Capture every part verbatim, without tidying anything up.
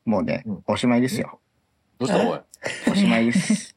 もうね、 うんおしまいですよ。 どうしたおい。 おしまいです。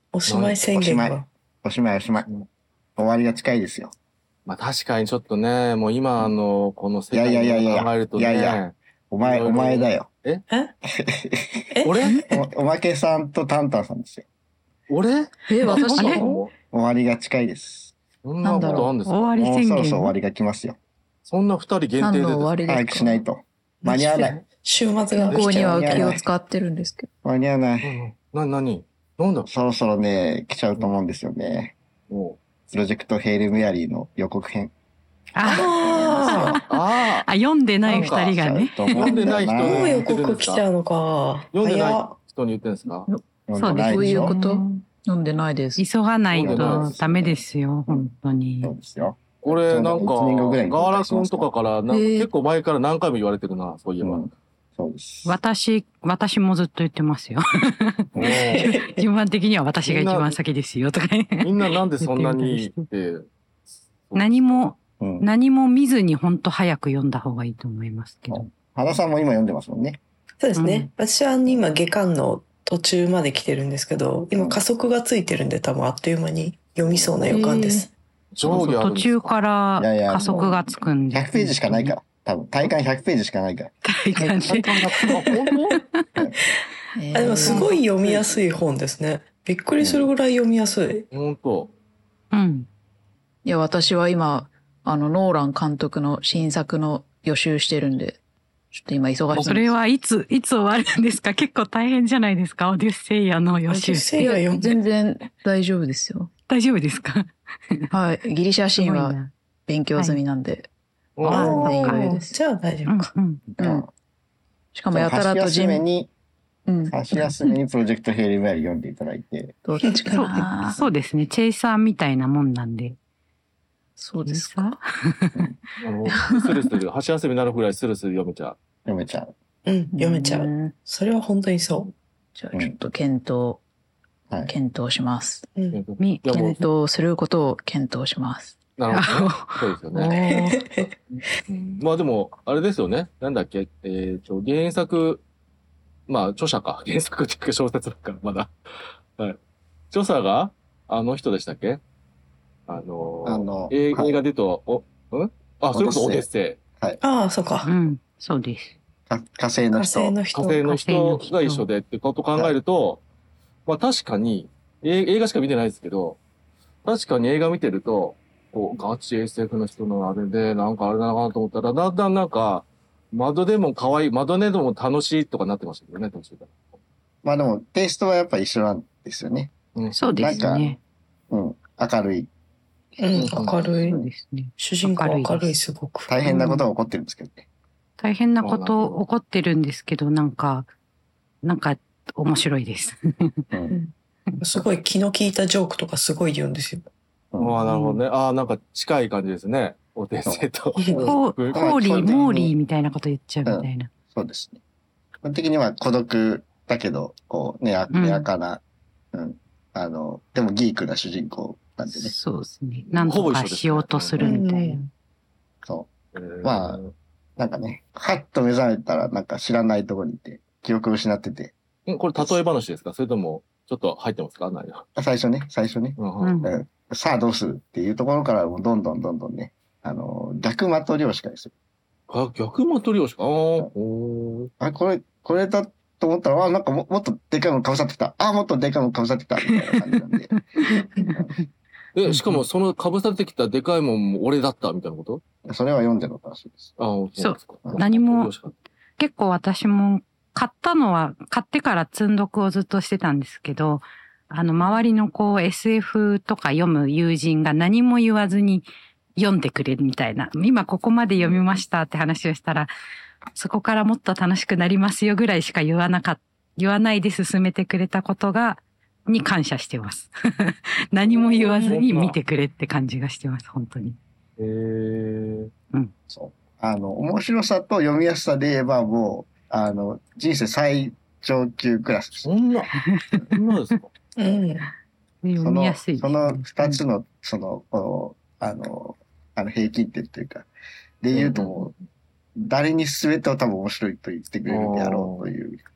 おしまい宣言が。 おしまいおしまい。終わりが近いですよ。 まあ確かにちょっとね、もう今のこの世界いやいやいやいやを考えるとね。 いやいやお前、 いろいろお前だよ。 えええ俺お、おまけさんとタンタンさんですよ。 俺え、私あね。 も終わりが近いです。 そんなことあるんですか？ 終わりもう宣言。 そろそろ終わりが来ますよ。 そんな二人限定で何の終わでりですか？ 早くしないと。間に合わない。 週末が健康には気を間に合わない使ってるんですけど。 間に合わない。 すか？な、なになんだそろそろね、来ちゃうと思うんですよね。 もプロジェクトヘイルメアリーの予告編。 ああああ、読んでない二人がね。 来ちゃうと思うんだよ読んでない人あ、もうね予告来ちゃうのか。 読んでない早っ人に言ってるんですか？ 読んでないどうでしょいうこと？飲んでないです。 急がないそうなんですとダメですよ、本当にそ。うですよ。 これなんか、 ちょうどいちねんごぐらいにガーラ君とかからなんかへー結構前から何回も言われてるな、そういえば。 うんそうです。 私、私もずっと言ってますよ。 おー順番的には私が一番先ですよ、とかね。 みんななんでそんなにって。 何も、 うん。 何も見ずに本当早く読んだ方がいいと思いますけど。 原さんも今読んでますもんね。 そうですね。 うん私は今下巻の途中まで来てるんですけど、今加速がついてるんで多分あっという間に読みそうな予感です。 上下ある途んですか？ 中からいやいや加速がつくんで。 ひゃくページしかないから。多分、体感ひゃくページしかないから。 体感で。 体感があ、本えあでもすごい。 い読みやすい本ですね。びっくりするぐらい読みやすい。 当本当。 うん。 いや、私は今、あの、ノーラン監督の新作の予習してるんで、ちょっと今忙しいんです。 それはいつ、いつ終わるんですか？結構大変じゃないですか？オデュッセイアの予習。 せいいや、 や読んで全然大丈夫ですよ。 大丈夫ですか？ はい。ギリシャ神話すごいな。 勉強済みなんで。 うんあ全然余裕ーですじゃあ大丈夫か。 うんうん。 うんしかもやたらと箸休め人、 に、 うん。 箸休めにプロジェクトヘイルメアリー読んでいただいて、 どっちかそうな。 そうですね。チェイサーみたいなもんなんで。 そうチェイサですか。 ーあのスルスル、箸休みになるぐらいスルスル読めちゃう。 読めちゃう。 うん、読めちゃう。 んそれは本当にそじゃあちょっと検討、 はい。 検討します。 う。うん。 みいやもう検討することを検討します。 なるほどね。そうですよね。 おーまあでも、あれですよね。なんだっけ。えっと、原作、まあ、著者か。原作っていうか小説だから、まだ。はい。著者が、あの人でしたっけ？あの、 あのはい映映画で言うと、お、んあ、それこそオデッセイ。 ああ、そうかう。ん、そうです。 か火星の火人。 星の人。 火星の人が一緒でってことを考えると、まあ確かに、え映画しか見てないですけど、確かに映画見てると、こう、ガチ エスエフ の人のあれで、なんかあれだなと思ったら、だんだんなんか、窓でも可愛い、窓でも楽しいとかなってましたけどね、途中で。 まあでも、テイストはやっぱ一緒なんですよね。 うん。 そうですね。 うん。明るい。 うん、明るいそう。ですね。 主人公明るいです明るい、すごく。 大変なことが起こってるんですけどね。 大変なこと起こってるんですけど、なんか、なんか面白いです。 うん。 すごい気の利いたジョークとかすごい言うんですよ。 うんああ、なるほどね。ああ、なんか近い感じですね。オデッセイと。 ホーホーリー、モーリーみたいなこと言っちゃうみたいな。 そうですね。基本的には孤独だけど、こう、ねや、 うんねやかな、うん。あの、でもギークな主人公なんでね。 そうですね。なんとかしようとするみたいな。 そう。 えーまあなんかね、はっと目覚めたらなんか知らないところにいて、記憶を失ってて。 んこれ例え話ですか？それとも、ちょっと入ってますか？内容。 最初ね、最初ね。 うんううんん。 うんさあどうするっていうところからもうどんどんどんどんね、あの、逆的漁師かですよ。 あ、逆マトリオシか。ああ、おーあ、これ、これだと思ったら、あ、なんかももっとでかいのかぶさってきた。あ、もっとでかいのかぶさってきた。みたいな感じなんで。 え、しかもその被されてきたでかいもんも俺だったみたいなこと？ それは読んでの楽しいです。 ああ、そうなんですか。 何もマトリオシか結構私も買ったのは、買ってから積んどくをずっとしてたんですけど、あの、周りのこう エスエフ とか読む友人が何も言わずに読んでくれるみたいな、今ここまで読みましたって話をしたら、そこからもっと楽しくなりますよぐらいしか言わなかった、言わないで進めてくれたことが、に感謝してます。何も言わずに見てくれって感じがしてます、本当に。 へえ。 そう。あの、面白さと読みやすさで言えばもう、あの、人生最上級クラスです。 そんな、そんなですか？ うん。 読その、 みやすいですその二つの、その、こう、あの、あの、平均点っていうか、で言うともう、誰に全てを多分面白いと言ってくれるであろうという。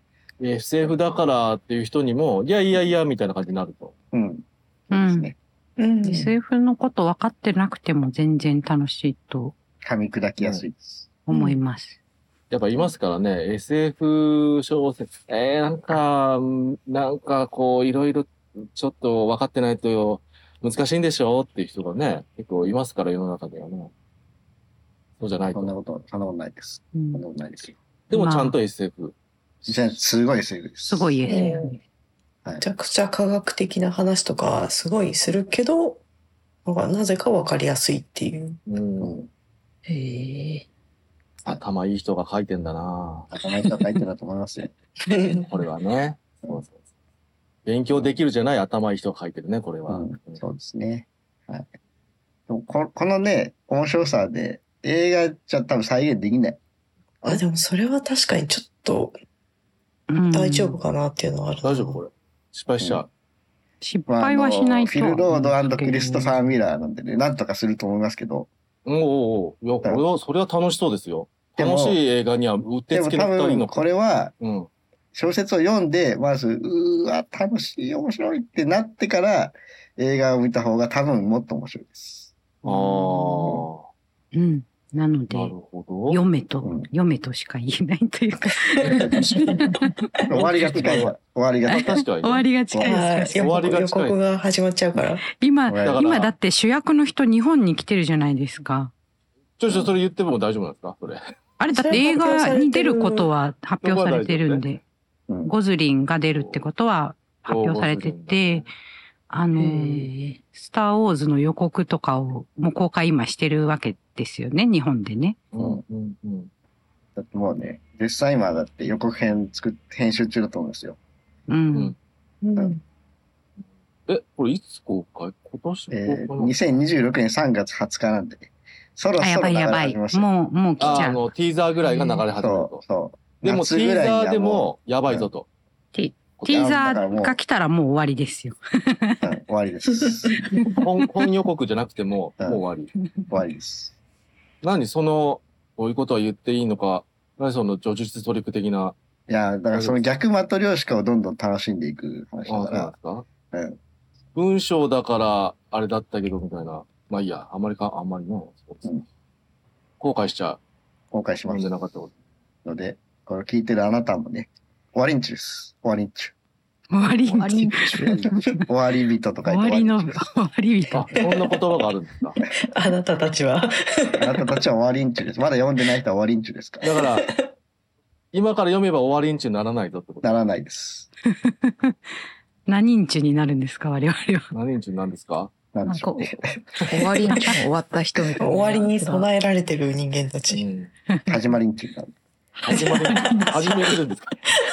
エスエフ だからっていう人にも、いやいやいや、みたいな感じになると。 うん。 うですん。 ね。 うんエスエフ のこと分かってなくても全然楽しいと噛み砕きやすいです。 思います。 やっぱいますからね、エスエフ 小説、えー、なんか、なんかこう、いろいろちょっと分かってないと難しいんでしょっていう人がね、結構いますから、世の中ではね。そうじゃないと。 そんなこと、そんなことないです。 うんそんなことないですよ。 でもちゃんと エスエフ。 じゃあすごいセーフです。 すごい エスエフ。 うんめちゃくちゃ科学的な話とかすごいするけど、なんかなぜかわかりやすいっていう。 うんうん。 へえ。 頭いい人が書いてんだな頭いい人が書いてると思いますよ。 これはね。そうそうそう。勉強できるじゃない頭いい人が書いてるね、これは。 うん、そうですね。はい。でもここのね、面白さで、映画じゃ多分再現できない。 あ、でもそれは確かにちょっとうん大丈夫かなっていうのはあるな。 大丈夫これ。失敗しちゃう。 失敗はしないとまああのフィル・ロードクリストファー・ー。 ミラーなんでね、なんとかすると思いますけど、 おうおうおういや、これは、それは楽しそうですよ。 でも楽しい映画にはうってでもつけの多分二人の。 これはうん。 小説を読んで、まず、うーわ、楽しい、面白いってなってから映画を見た方が多分もっと面白いです。 ああ。 うん。なのでな、るほど。 読めと、 うん読めとしか言えないというか、 終わりが近いから。終わりがあ近い。 確かに、ね。 終わりが近いはいです。 予告予終わりが近い告が始まっちゃうから。 今、 だから今だって主役の人日本に来てるじゃないですか。 ちょちょ、それ言っても大丈夫なんですかそれ。 あれだって映画に出ることは発表されてるんで、 うんゴズリンが出るってことは発表されてて、あの、 へスター・ウォーズの予告とかをもう公開今してるわけですよね、日本でね。 うんうんうん。 だってもうね、実際今だって予告編作っ編集中だと思うんですよ。 うん。 うんうんえ、これいつ公開今年公開えー、 なのにせんにじゅうろくねんさんがつはつかなんでね。そろあ、やそろ流ればいやばい。 始めましたよ。 もう、もう来ちあ、あゃう。 の、ティーザーぐらいが流れ始めるそとう、。そう。 でも、ティーザーでも、やばいぞと。 ティーザーが来たらもう終わりですよ。 うん、終わりです。 本本予告じゃなくても、 うんもう終わり。 終わりです。 何その、こういうことは言っていいのか、何その叙述トリック的な、 いや、だからその逆マトリョーシカをどんどん楽しんでいく話あ、 だそうから。 なんですかうん。 文章だから、あれだったけど、みたいな。まあいいや、あんまりか、あんまりね。そうですねうん後悔しちゃう。 公開します読んでなかったこので、これ聞いてるあなたもね、終わりんちゅです。終わりんちゅ。 終わり終わりん終わり人とか終わりの、終言ってわりと。あ人。、 そんな言葉があるんですか。 あなたたちは。 あなたたちは終わりんちゅです。まだ読んでない人は終わりんちゅですから。 だから、今から読めば終わりんちゅにならないぞってこと。 ならないです。 何日になるんですか、我々は。 何んちゅなんですかなんかなんでしょう。 終わりに終わった人みたいな。 終わりに備えられてる人間たうち。 ん。 始まりんちゅなんで。 始まる、始めるんですか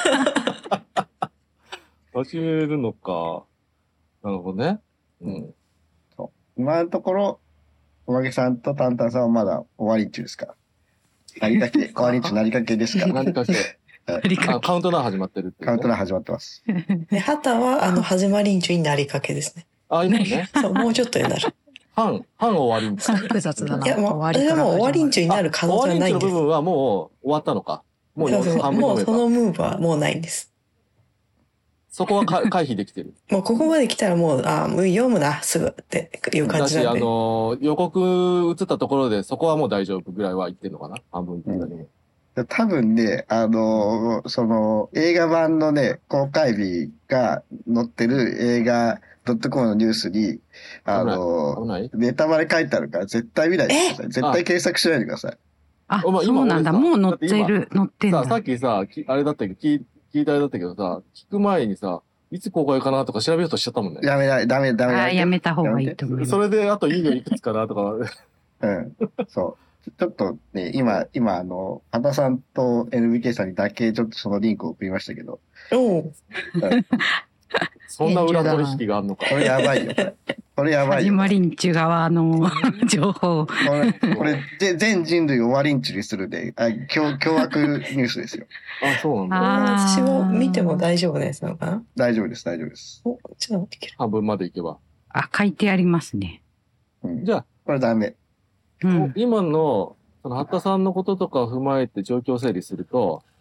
始めるのか。なるほどね。うん。 今のところ、おまけさんとタンタンさんはまだ終わりんちゅですから。なりかけ、終わりんちゅなりかけですから。 何かして、あカウントダウン始まってるっていう、ね。 カウントダウン始まってます。 で、旗はあの始まりんちゅになりかけですね。 あ、今ね。 そう、もうちょっとになる。 半、半終わりんちゅ。 複雑だな。 いや、もう、 終わりからでも終わりんちゅゅになる可能性はないんです。 終わりんちゅの部分はもう終わったのか。もうそうそう半分読めた。 もうそのムーブはもうないんです。 そこはか回避できてる。 もうここまで来たらもう、あもう読むな、すぐっていう感だし、あじなんで。 の、予告映ったところで、そこはもう大丈夫ぐらいは言ってるのかな半分言ってたね。 多分ね、あのーその、映画版のね、公開日が載ってる映画 .com のニュースに、あのー危ないネタバレ書いてあるから絶対見ないでください。絶対検索しないでください。 あ、 お前そうなんだ。 今もう俺さ載ってる、載ってんさあ、さだっ。きさ、きあれだったけど、聞い聞いたあれだったけどさ、聞く前にさ、いつ公開かなとか調べようとしちゃったもんね。 やめない、ダメ、ダメ。 あーやめた方がいいと思います。 それで、あといいのいくつかなとか。 うん。そう。ちょっとね、今、今、あの、羽田さんと エヌビーケー さんにだけちょっとそのリンクを送りましたけど、 おうそんな裏取引があるのか。 これやばいよ、これ。これやばいよ。 始まりんちゅ側の情報。 これ、これ、ぜ全人類を終わりんちにするで、あ、凶、凶悪ニュースですよ。 あ、そうなんだ。 あー私も見ても大丈夫なやつなのかな大丈夫です、大丈夫です。 お、ちょっと待って、いける。 半分までいけば。 あ、書いてありますね。 うん。 じゃあ、 これダメ。 うん。 今の、その、八田さんのこととかを踏まえて状況整理すると、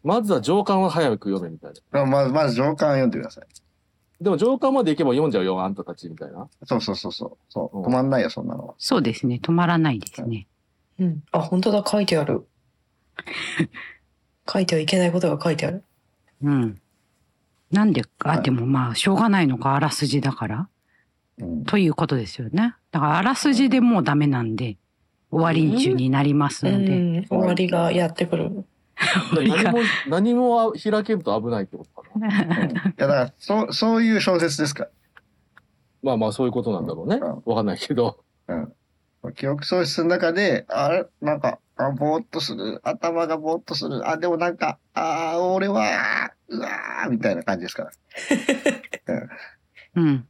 まずは上巻は早く読めみたいな。 まず、まず上巻読んでください。 でも上巻まで行けば読んじゃうよ、あんたたちみたいな。 そうそうそうそう。そううん止まんないよ、そんなのは。 そうですね。止まらないですね。 うん。あ、本当だ、書いてある。書いてはいけないことが書いてある。 うん。なんでか、 はいでもまあ、しょうがないのか、あらすじだから。 うん。 ということですよね。だから、あらすじでもうダメなんで、終わりんちゅうになりますうので。 ん。終わりがやってくる。 何も、何も開けると危ないってことかな。 うんいや、だから、そう、そういう小説ですかまあまあそういうことなんだろうね。 うんわかんないけど。 ら。うん。記憶喪失の中で、あれ、なんか、あ、ぼーっとする。頭がぼーっとする。あ、でもなんか、ああ、俺は、うわー、みたいな感じですから。 うん。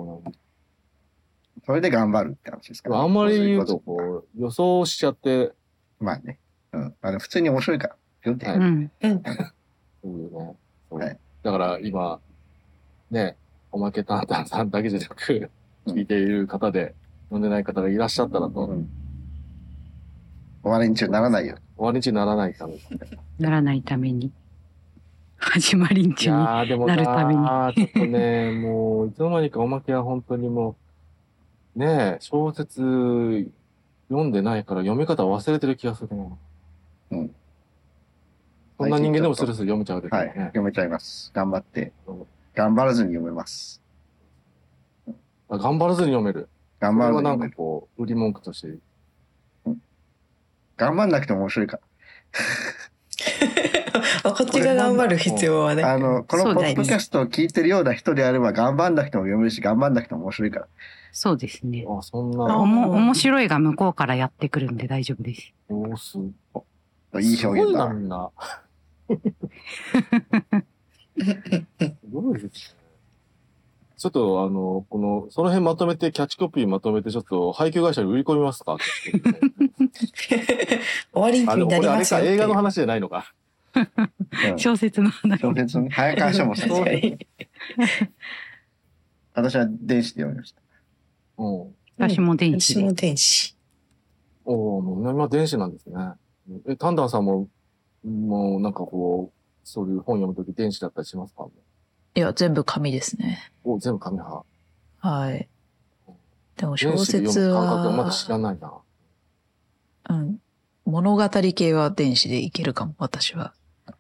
それで頑張るって話ですから。 あんまり言うとそういうここう、予想しちゃって、 とまあね。うん。あの、普通に面白いから。読んではいうん。 うん。 そういうね。そうはいだから今、ね、おまけたんたんさんだけじゃなく、 うん聞いている方で、読んでない方がいらっしゃったらと、 うん終わりに中ならないよ。 終わりにならないために。 ならないために。始まりんいちゅうに。 やー、でもななるためにー、ちょっとね、もう、いつの間にかおまけは本当にもう、ねえ、小説読んでないから読み方忘れてる気がするな。 うん。 そんな人間でもスルスル読めちゃうですよはい。 ね。 読めちゃいます。頑張ってうん。 頑張らずに読めます。 あ頑張らずに読める。 頑張らこれはなんずに読める。 かこう、売り文句として。 頑張んなくても面白いかあ、こっちが頑張る必要はね。 ら。あの、このそうですポッドキャストを聞いてるような人であれば、頑張んなくても読めるし、頑張んなくても面白いから。 そうですね。 あ、そんな、 あおも、面白いが向こうからやってくるんで大丈夫です。 おーすいいすごいな、 表現だ。 みんな。すごいですね。ちょっと、あの、この、その辺まとめて、キャッチコピーまとめて、ちょっと、配給会社に売り込みますか終わりあ、でになもこれあれか、 りますよっていう。 映画の話じゃないのか。 うん小説の話。 小説ね。早川書もそう確かに。 私は電子で読みました。 うん。 私も電子で私も。電子。 おお、もう今電子なんですね。え、タンダンさんも、もうなんかこう、そういう本読むとき電子だったりしますか？ いや、全部紙ですね。 お、全部紙派。 はい。でも小電子で説読む感覚はまだ知らは、 ないな。 うん。物語系は電子でいけるかも、私は。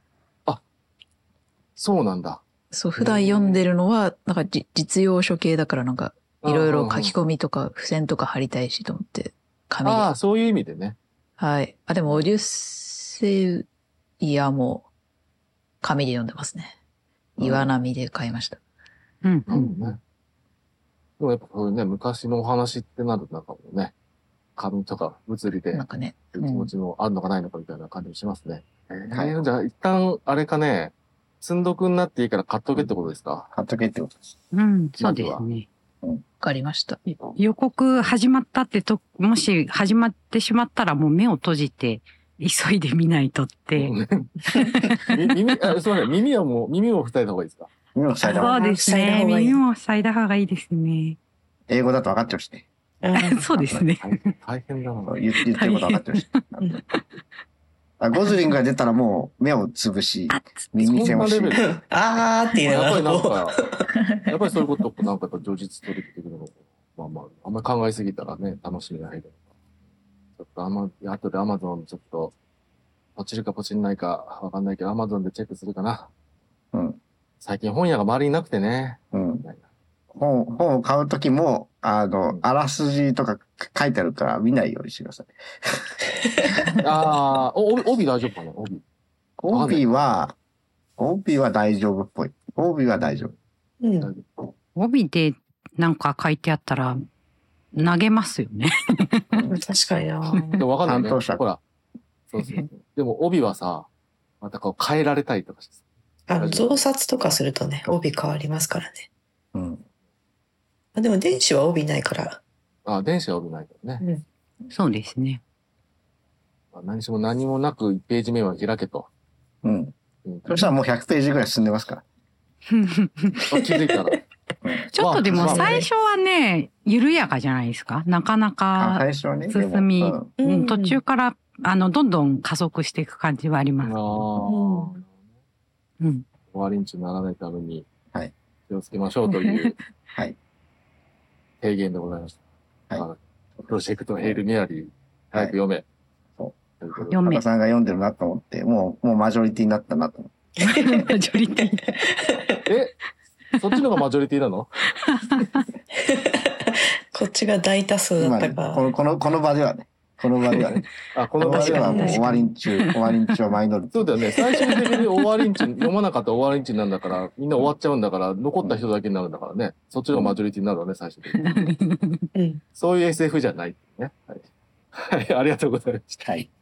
そうなんだ。 そう、普段読んでるのは、なんかじ実用書系だからなんか、いろいろ書き込みとか付箋とか貼りたいしと思って、紙で。 ああ、そういう意味でね。 はい。あ、でも、オデュッセイヤも紙で読んでますね。岩波で買いました。 うんう。 うんんね。でもやっぱこういうね、昔のお話ってなるとなんかもうね、紙とか物理でなんかね。 気持ちもあるのかないのかみたいな感じもしますね。はい。じゃあ一旦、あれかね、積んどくになっていいから買っとけってことですか？ 貼っとけってことです。 うん、そうですね。 わかりました。 予告始まったってと、もし始まってしまったらもう目を閉じて、急いで見ないとって。 み耳、あ、すみません。耳はもう、耳を塞いだ方がいいですか？ 耳を塞いだそう方がですね。 塞いだ方がいい耳も塞いだ方がいいですね。 英語だと分かってほしいね。 うんそうですね。 大変大変だな。 言って言ってること分かってほしい。あゴズリングが出たらもう目をつぶし、耳栓をしそんなレベルあーっていうやっぱりなんのか、やっぱりそういうこと、なんかやっぱ叙述取り出てくるのまあまあ、あんまり考えすぎたらね、楽しみが入る。ちょっとあんま、後でアマゾンちょっと、ポチるかポチんないかわかんないけど、アマゾンでチェックするかな。 うん。 最近本屋が周りになくてね。 うんみ。たいな本、本を買うときも、あの、あらすじとか書いてあるから見ないようにしてください。 ああ、お帯帯大丈夫かな帯。 帯は、帯は大丈夫っぽい。帯は大丈夫。 うん。 帯でなんか書いてあったら、投げますよね。 確かにな。 でもわかんないね。 担当者ほら。そうそうそう。でも帯はさ、またこう変えられたりとかしてさ。 あの、増刷とかするとね、帯変わりますからね。 うん。 あでも電子は帯ないから。 あ、電子は帯ないからね。 そうですね。 まあ何しも何もなくいちページ目は開けと。 うん。 うんそしたらもうひゃくページぐらい進んでますから。 あ気づいたら。 ちょっとでもまあ最初はね、緩やかじゃないですか。なかなあか、 最初はね。でも進みうんうん途中から、あの、どんどん加速していく感じはあります。 ああ、 うんうん。 終わりんちにならないためにはい気をつけましょうというはい。 提言でございました。 はいまあプロジェクトヘイルメアリー、早く読め。 そうということで。 読め加賀。さんが読んでるなと思って、もう、もうマジョリティになったなと思って。 マジョリティ。 えそっちのがマジョリティなの？ こっちが大多数だまあね、 ったか。 この、この、この場ではね。この場ではね。 あ、ここの場ではもう終確かにわりんちゅう、終わりんちゅうはマイノリティ。 そうだよね。最終的に終わりんち、読まなかったら終わりんちなんだから、みんな終わっちゃうんだから、残った人だけになるんだからね。そっちのがマジョリティになるわね、最終的に。 うん。 そういう エスエフ じゃないね。はい。はい、ありがとうございました。 はい。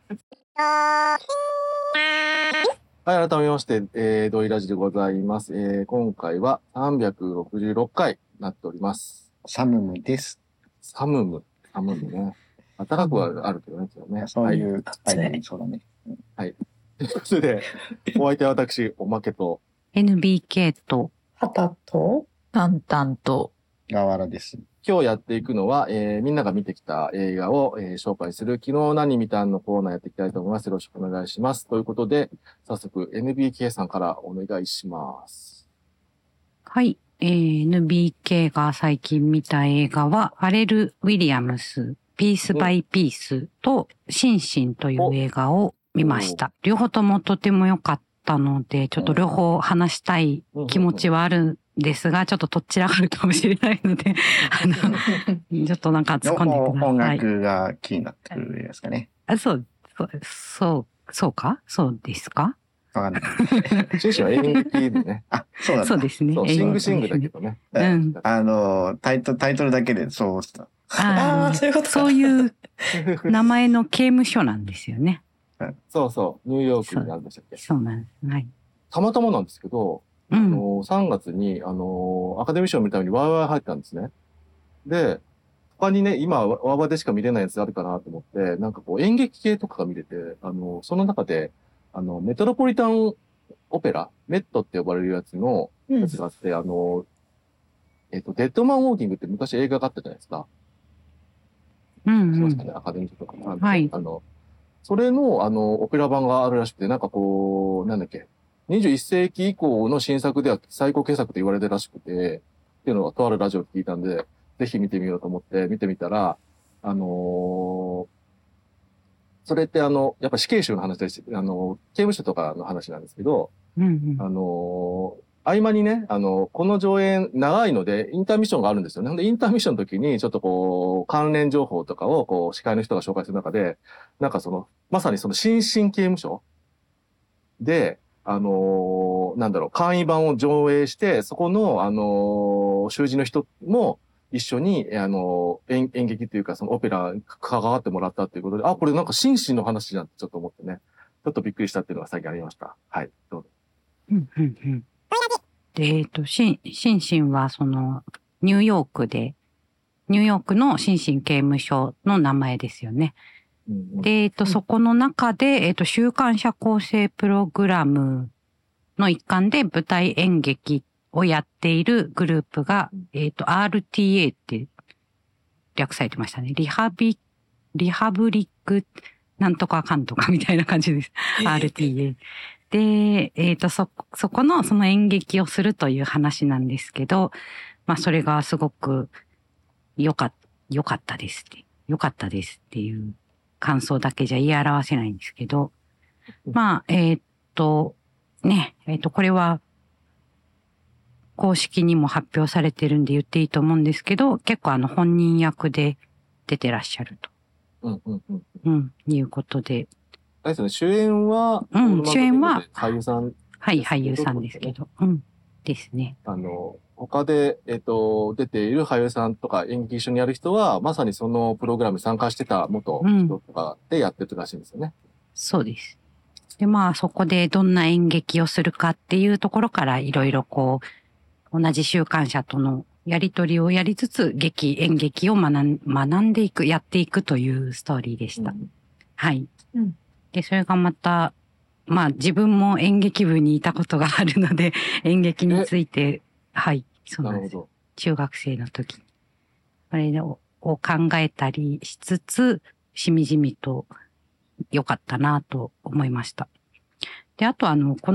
はい、改めまして、えー、ドイラジでございます。えー、今回はさんびゃくろくじゅうろっかいになっております。 サムムです。 サムム。サムムね。暖かくはあるけどね、今日ね。 そういはうタイトル、そうだね。 い。ということで、お相手は私、おまけと、 エヌビーケー と、 はたと、 タンタンと、 ガワラです。 今日やっていくのは、えーみんなが見てきた映画を、えー紹介する昨日何見たんのコーナーやっていきたいと思います。よろしくお願いします。ということで、早速 エヌビーケー さんからお願いします。 はい。えー、エヌビーケー が最近見た映画は、ファレル・ウィリアムス、ピース・バイ・ピースと、シンシンという映画を見ました。両方ともとても良かったので、ちょっと両方話したい気持ちはあるんですが、ちょっととっちらがるかもしれないので、あの、ちょっとなんか突っ込んでくだ音さい。 楽が気になってくるですかね。 あ、そう、そう、そう、そうかそうですかわかんない。 シンシンは演劇でね。 あ、そうだった。 そうですね。 そう、 えーシングシングだけどね。 うんあの、タイトル、タイトルだけでそうした。 ああ、 あそういうことか。 そういう名前の刑務所なんですよね。 そうそう、ニューヨークにあるんでしたっけ。 そうなんです。はい。 たまたまなんですけど、 うん。 あの、さんがつに、あの、アカデミー賞を見るためにワーワー入ったんですね。で、他にね、今、ワーワーでしか見れないやつあるかなと思って、なんかこう演劇系とかが見れて、あの、その中で、あの、メトロポリタンオペラ、メットって呼ばれるやつの、 うんやつがあって、あの、えっと、デッドマンウォーキングって昔映画があったじゃないですか。 うんうんしましたね、アカデミー賞とか。あのはいあの、それの、あの、オペラ版があるらしくて、なんかこう、なんだっけ、にじゅういっせいき以降の新作では最高傑作と言われてるらしくて、っていうのをとあるラジオで聞いたんで、ぜひ見てみようと思って見てみたら、あのーそれってあの、やっぱ死刑囚の話だし、あの、刑務所とかの話なんですけど、 うんうんあのー合間にね、あの、この上演長いので、インターミッションがあるんですよね。で、インターミッションの時に、ちょっとこう、関連情報とかを、こう、司会の人が紹介する中で、なんかその、まさにその、新進刑務所で、あのーなんだろう、簡易版を上映して、そこの、あのー囚人の人も一緒に、あのー演演劇っていうか、そのオペラに関わってもらったっていうことで、あ、これなんか心身の話じゃんってちょっと思ってね、ちょっとびっくりしたっていうのが最近ありました。はい、どうぞ。 うんうんうんで、えっと、シン、シンシンはその、ニューヨークで、ニューヨークのシンシン刑務所の名前ですよね。 うんうんで、えっと、そこの中で、えっと、週刊社構成プログラムの一環で舞台演劇をやっているグループが、えっと、アールティーエー って略されてましたね。リハビ、リハブリックなんとかかんとかみたいな感じです。アールティーエー。で、えっと、そ、そこのその演劇をするという話なんですけど、まあ、それがすごく良かった、良かったですって、良かったですっていう感想だけじゃ言い表せないんですけど、まあ、えっと、ね、えっと、これは、公式にも発表されてるんで言っていいと思うんですけど、結構あの本人役で出てらっしゃると、 うんうんうん。 うん、いうことで、 あれですよね、主演は、 うんオールマンド主演は俳優さん、 はい、俳優さんですけど、うん、ですね。 あの、他で、えっと、出ている俳優さんとか演劇一緒にやる人は、まさにそのプログラムに参加してた元人とかでやってるらしいんですよね。 そうです。で、まあ、そこでどんな演劇をするかっていうところから、いろいろこう、同じ週刊者とのやりとりをやりつつ、劇、演劇を学ん学んでいく、やっていくというストーリーでした。 うんはい。 うんで、それがまた、まあ、自分も演劇部にいたことがあるので、演劇について、はい、そうなんです。 なるほど。 中学生の時に。それをを考えたりしつつ、しみじみと良かったなと思いました。で、あとあの、この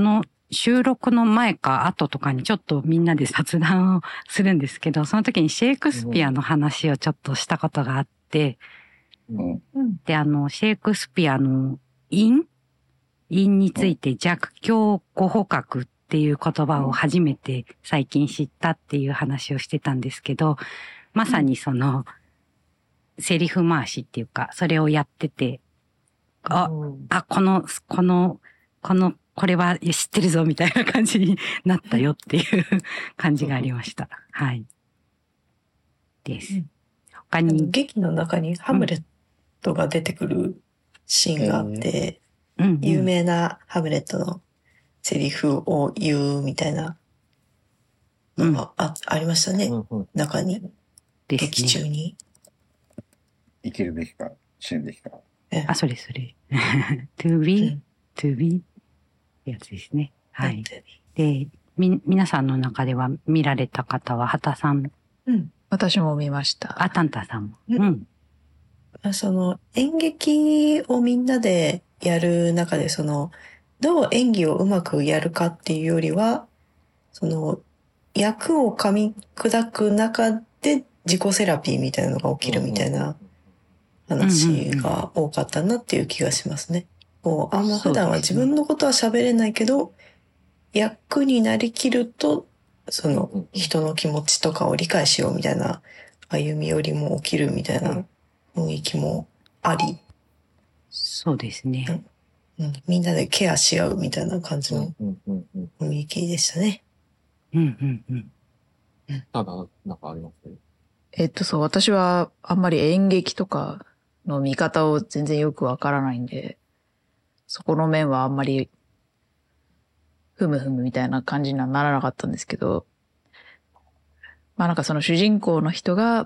収録の前か後とかにちょっとみんなで雑談をするんですけど、その時にシェイクスピアの話をちょっとしたことがあって、 うんで、あの、シェイクスピアの韻韻について弱強語捕獲っていう言葉を初めて最近知ったっていう話をしてたんですけど、まさにその、セリフ回しっていうか、それをやってて、あ、あ、この、この、この、これは知ってるぞみたいな感じになったよっていう感じがありました。はい。です。他あのに、 劇の中にハムレットが出てくるシーンがあって、 うんうん有名なハムレットのセリフを言うみたいなのがあ,、ありましたね、 うんうん中に、 です劇中ね。 に。 生きるべきか、死ぬべきか。 えあ、それそれ。to う be, ん to be ってやつですね。はい。 うんで、み、皆さんの中では見られた方は、畑さん、 うん私も見ました。 あ、タンタさんも。 うんうん。 その演劇をみんなでやる中で、そのどう演技をうまくやるかっていうよりは、その役を噛み砕く中で自己セラピーみたいなのが起きるみたいな話が多かったなっていう気がしますね。こうあんま普段は自分のことは喋れないけど、役になりきるとその人の気持ちとかを理解しようみたいな歩み寄りも起きるみたいな雰囲気もあり、 そうですね。 うん、みんなでケアし合うみたいな感じのうんうんうん。 雰囲気でしたね。 うんうんうん。 ただ、なんかありますね。 えっと、そう、私はあんまり演劇とかの見方を全然よくわからないんで、そこの面はあんまり、ふむふむみたいな感じにはならなかったんですけど、まあなんかその主人公の人が、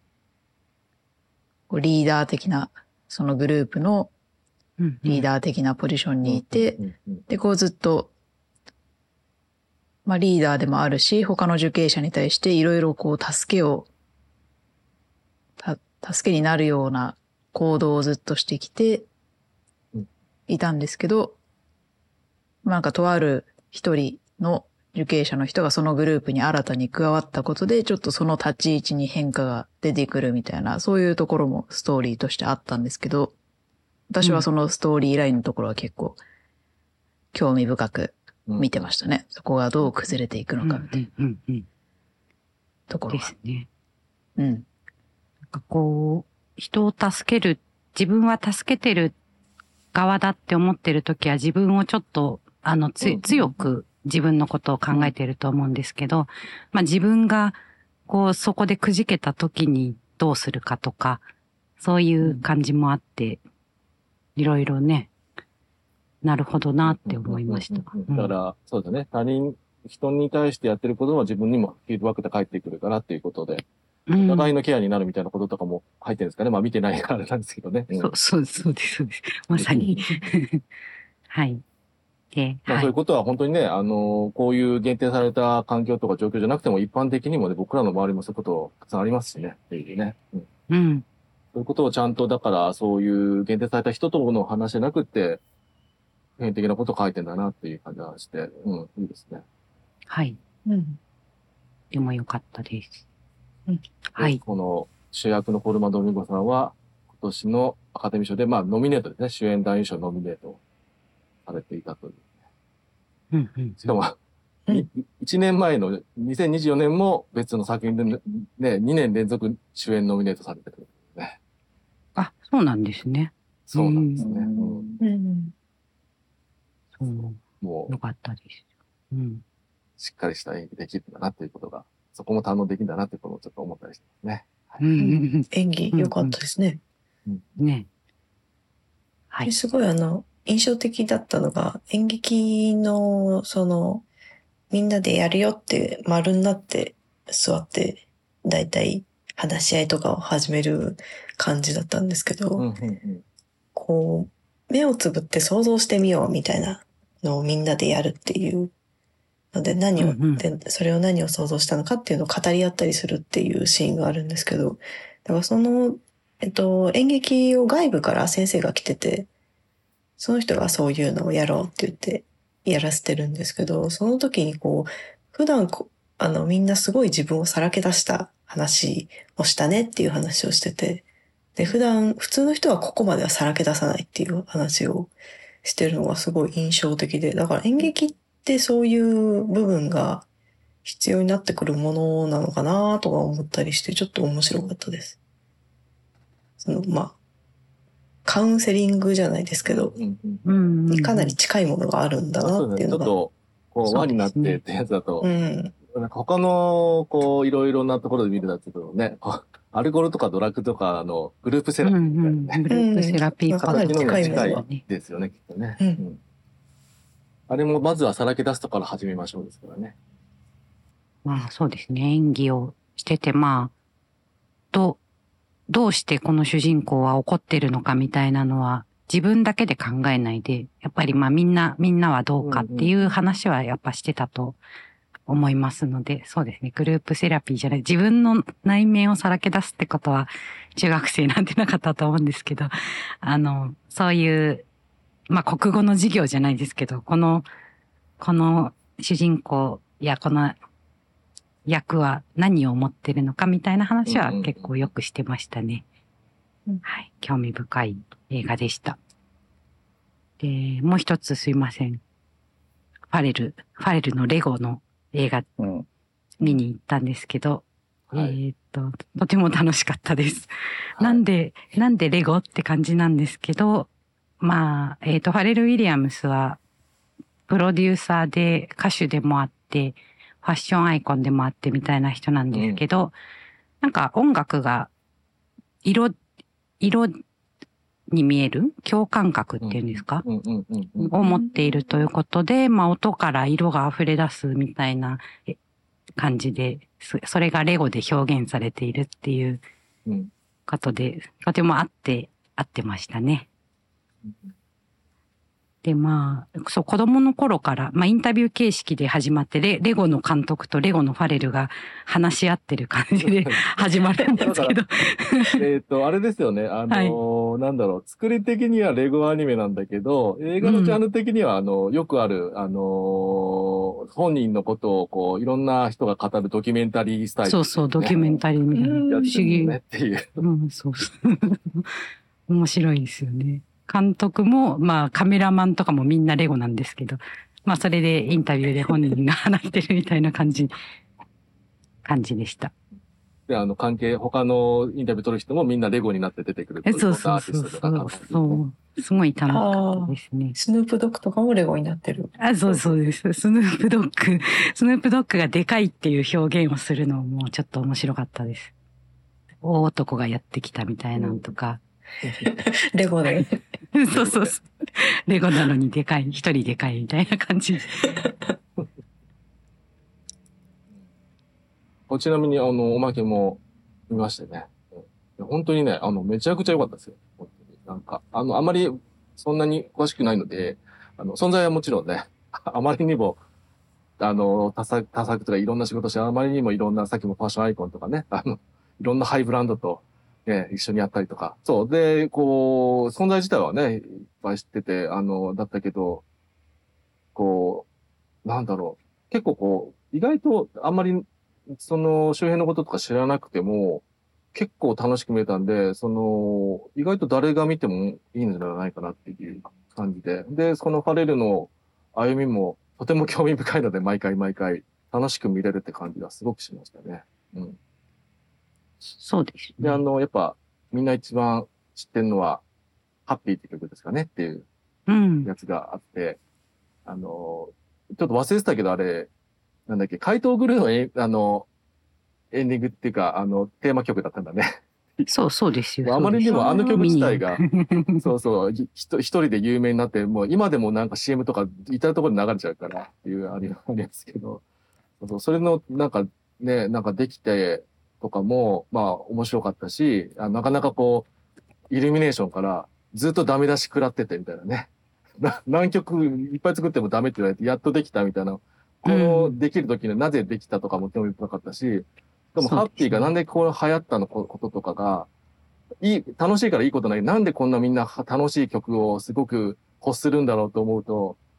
こうリーダー的な、そのグループのリーダー的なポジションにいて、 うんうんで、こうずっと、まあリーダーでもあるし、他の受刑者に対していろいろこう助けを、た、助けになるような行動をずっとしてきていたんですけど、なんかとある一人の受刑者の人がそのグループに新たに加わったことで、ちょっとその立ち位置に変化が出てくるみたいな、そういうところもストーリーとしてあったんですけど、私はそのストーリーラインのところは結構興味深く見てましたね。そこがどう崩れていくのかみたいなうんうんうん。でところが。 すね。 うん。 なんかこう、人を助ける、自分は助けてる側だって思ってるときは自分をちょっと、あの、つ、強く自分のことを考えてると思うんですけど、まあ自分が、こう、そこでくじけたときにどうするかとか、そういう感じもあって、いろいろね、なるほどなって思いました。 だから、そうだね。他人、人に対してやってることは自分にもフィードバックで返ってくるからっていうことで、 うん、 お互いのケアになるみたいなこととかも入ってるんですかね。まあ見てないからなんですけどね。 そう、そう、そうです、そうです。まさに。はい。で、 まあはい。 そういうことは本当にね、あの、こういう限定された環境とか状況じゃなくても一般的にもね、僕らの周りもそういうことたくさんありますしね。っていうね。うんうん。 そういうことをちゃんと、だからそういう限定された人との話じゃなくて、普遍的なことを書いてんだなっていう感じがして、うん、いいですね。 はい。 うんでもよかったです。 うんはい。 この主役のコルマ・ドミンゴさんは、今年のアカデミー賞で、まあ、ノミネートですね。主演男優賞ノミネートされていたという。 うんうん。 しかも、 うんい一年前のにせんにじゅうよねんも別の作品でね、ねにねん連続主演ノミネートされてる、ね。 あ、そうなんですね。 そうなんですね。 うんうんうんそう。 もうよ、かったです。うん。 しっかりした演技できるんだなっていうことが、そこも堪能できるんだなっていうことをちょっと思ったりしますね。 うんうん演技良かったですね。 うん。ね。はい。 ですごいあの印象的だったのが、演劇のそのみんなでやるよって丸になって座ってだいたい話し合いとかを始める感じだったんですけど、 うんうんうんこう目をつぶって想像してみようみたいなのをみんなでやるっていうので、何を、 うんうんでそれを何を想像したのかっていうのを語り合ったりするっていうシーンがあるんですけど、だからその、えっと、演劇を外部から先生が来てて、その人がそういうのをやろうって言ってやらせてるんですけど、その時にこう、普段こあのみんなすごい自分をさらけ出した話をしたねっていう話をしてて、で、普段、普通の人はここまではさらけ出さないっていう話をしてるのがすごい印象的で、だから演劇ってそういう部分が必要になってくるものなのかなとか思ったりして、ちょっと面白かったです。その、まあ、カウンセリングじゃないですけど、 うんうんうんうんうんにかなり近いものがあるんだなっていうのが。 ちょっと、こう、 そうですね輪になってってやつだと、 うん。 なんか他の、こう、いろいろなところで見るやつだとね、こうアルコールとかドラッグとか、あの、グループセラピーみたいなね、 うんうん、グループセラピーかなり近いもの近が。 いですよね、きっとね。 うんうんあれもまずはさらけ出すとこから始めましょうですからね。 まあそうですね。演技をしてて、まあ、どう、どうしてこの主人公は怒ってるのかみたいなのは自分だけで考えないで、やっぱりまあみんな、みんなはどうかっていう話はやっぱしてたと思いますので、そうですね。グループセラピーじゃない、自分の内面をさらけ出すってことは中学生なんてなかったと思うんですけど、あの、そういう、まあ国語の授業じゃないですけど、この、この主人公やこの役は何を思ってるのかみたいな話は結構よくしてましたね。 うんはい。興味深い映画でした。で、もう一つすいません。ファレル、ファレルのレゴの映画うん。 見に行ったんですけど、 はいえーっと、とても楽しかったです。 はいなんで、なんでレゴって感じなんですけど、まあ、えーっと、ファレル・ウィリアムスは、プロデューサーで歌手でもあって、ファッションアイコンでもあってみたいな人なんですけど、なんか音楽が色、色に見える共感覚っていうんですか、 うんうんうんうん。 を持っているということで、まあ音から色が溢れ出すみたいなえ感じで、そそれがレゴで表現されているっていううんことで、とても合って、合ってましたね。で、まあ、そう、子供の頃から、まあ、インタビュー形式で始まってレ、レゴの監督とレゴのファレルが話し合ってる感じで始まるんですけど。 えっと、あれですよね。あのーなんだろう。作り的にはレゴアニメなんだけど、映画のジャンル的には、あの、よくある、あのー本人のことを、こう、いろんな人が語るドキュメンタリースタイル、 そうそう、ドキュメンタリーみたいな。 うんやってる不思議。 のねっていう。 うん、そうそう。面白いですよね。監督も、まあカメラマンとかもみんなレゴなんですけど、まあそれでインタビューで本人が話してるみたいな感じ、感じでした。 で、あの、関係、他のインタビュー撮る人もみんなレゴになって出てくるとえ、 いうそうそうアーティそうそうストとか監。督ねそう。すごい楽しかったですね。 スヌープドッグとかもレゴになってる。 あ、そうそうです。スヌープドッグ、スヌープドッグがでかいっていう表現をするのもちょっと面白かったです。大男がやってきたみたいなのとか。 レゴで。 そうそうそう。レゴなのにでかい、一人でかいみたいな感じ。 ちなみに、あの、おまけも見ましてね。うん本当にね、あの、めちゃくちゃ良かったですよ。本当になんか、あの、あまりそんなに詳しくないので、あの、存在はもちろんね、あまりにも、あの、多作、多作とかいろんな仕事して、あまりにもいろんな、さっきもファッションアイコンとかね、あの、いろんなハイブランドと、ね、一緒にやったりとか。そう。で、こう、存在自体はね、いっぱい知ってて、あの、だったけど、こう、なんだろう。結構こう、意外とあんまり、その周辺のこととか知らなくても、結構楽しく見えたんで、その、意外と誰が見てもいいんじゃないかなっていう感じで。で、そのファレルの歩みもとても興味深いので、毎回毎回楽しく見れるって感じがすごくしましたね。うん。 そうですで、あね。 の、やっぱ、みんな一番知ってるのは、ハッピーって曲ですかねっていううん。 やつがあって、あの、ちょっと忘れてたけど、あれ、なんだっけ、怪盗グルーのえ、あの、エンディングっていうか、あの、テーマ曲だったんだね。 そうそうですよ。 あまりにもあの曲自体が、 そそうそう、ひひと一人で有名になって、もう今でもなんか シーエム とか至るところで流れちゃうからっていうあれありますけど、そうそうそれのなんかね、なんかできてとかも、まあ面白かったし、あなかなかこう、イルミネーションからずっとダメ出し食らっててみたいなね。な何曲いっぱい作ってもダメって言われて、やっとできたみたいな。このできる時になぜできたとかも興味深かったし、でもハッピーがなんでこう流行ったのこととかが、いい、楽しいからいいことない。なんでこんなみんな楽しい曲をすごく欲するんだろうと思うと、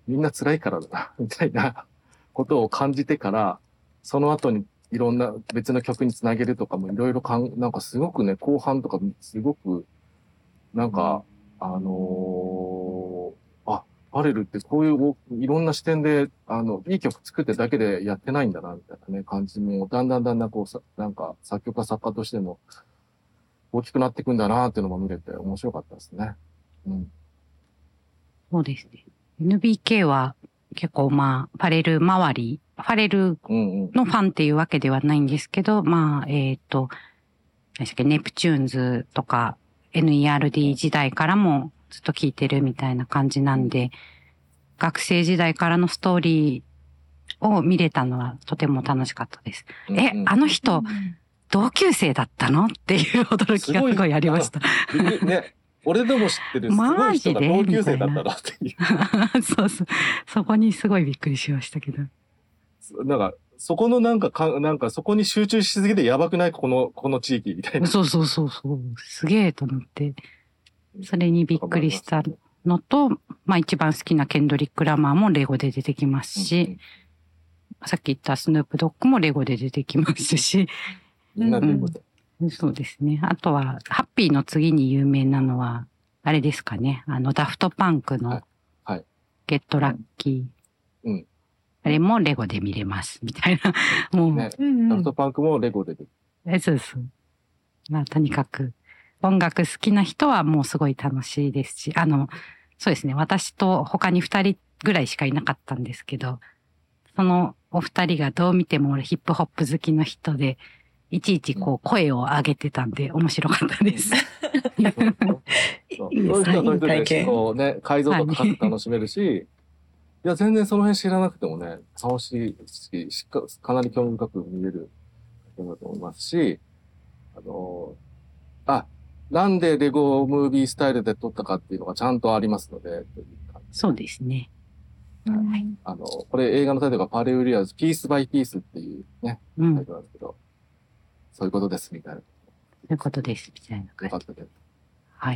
みんな辛いからだな、みたいなことを感じてから、その後にいろんな別の曲につなげるとかもいろいろかん、なんかすごくね、後半とかすごく、なんか、あのー、あ、ファレルってこういういろんな視点で、あの、いい曲作ってだけでやってないんだな、みたいなね、感じも、だんだんだんだんこうさ、なんか作曲家作家としても大きくなっていくんだな、っていうのも見れて面白かったですね。うん。 そうですね。エヌビーケー は結構まあ、ファレル周り、ファレルのファンっていうわけではないんですけど、うんうん、まあ、えっ、ー、と、何でしたっけ、ネプチューンズとか エヌイーアールディー 時代からもずっと聴いてるみたいな感じなんで、学生時代からのストーリーを見れたのはとても楽しかったです。うんうん、え、あの人、同級生だったのっていう驚きがすごいありました。 ね、俺でも知ってるすごい人が同級生だったなっていう。 そうそう。そこにすごいびっくりしましたけど。 なんか、そこのなんかか、なんかそこに集中しすぎてやばくないこの、この地域みたいな。 そうそうそうそう。すげえと思って。それにびっくりしたのと、まあ一番好きなケンドリック・ラマーもレゴで出てきますし、うんうん、さっき言ったスヌープ・ドッグもレゴで出てきますし、 みんなレゴで。 うん、そうですね。あとは、ハッピーの次に有名なのは、あれですかね。あの、ダフトパンクの、ゲットラッキー。うん。あれもレゴで見れます。みたいな。もう、ねうんうん、ダフトパンクもレゴで。 え、そうそう。まあ、とにかく、音楽好きな人はもうすごい楽しいですし、あの、そうですね。私と他に二人ぐらいしかいなかったんですけど、そのお二人がどう見ても俺ヒップホップ好きの人で、いちいちこう声を上げてたんで面白かったです。 いいですね。こうね、解像度高く楽しめるし、はい、いや、全然その辺知らなくてもね、楽しいし、しか、かなり興味深く見れるだと思いますし、あの、あ、なんでレゴムービースタイルで撮ったかっていうのがちゃんとありますので。 そうですね。 はい。あの、これ映画のタイトルがパレウリアーズ、ピースバイピースっていうね、タイトルなんですけど、そういうことです、みたいな。 そういうことです、みたいな感じ。 よかったです。 はい。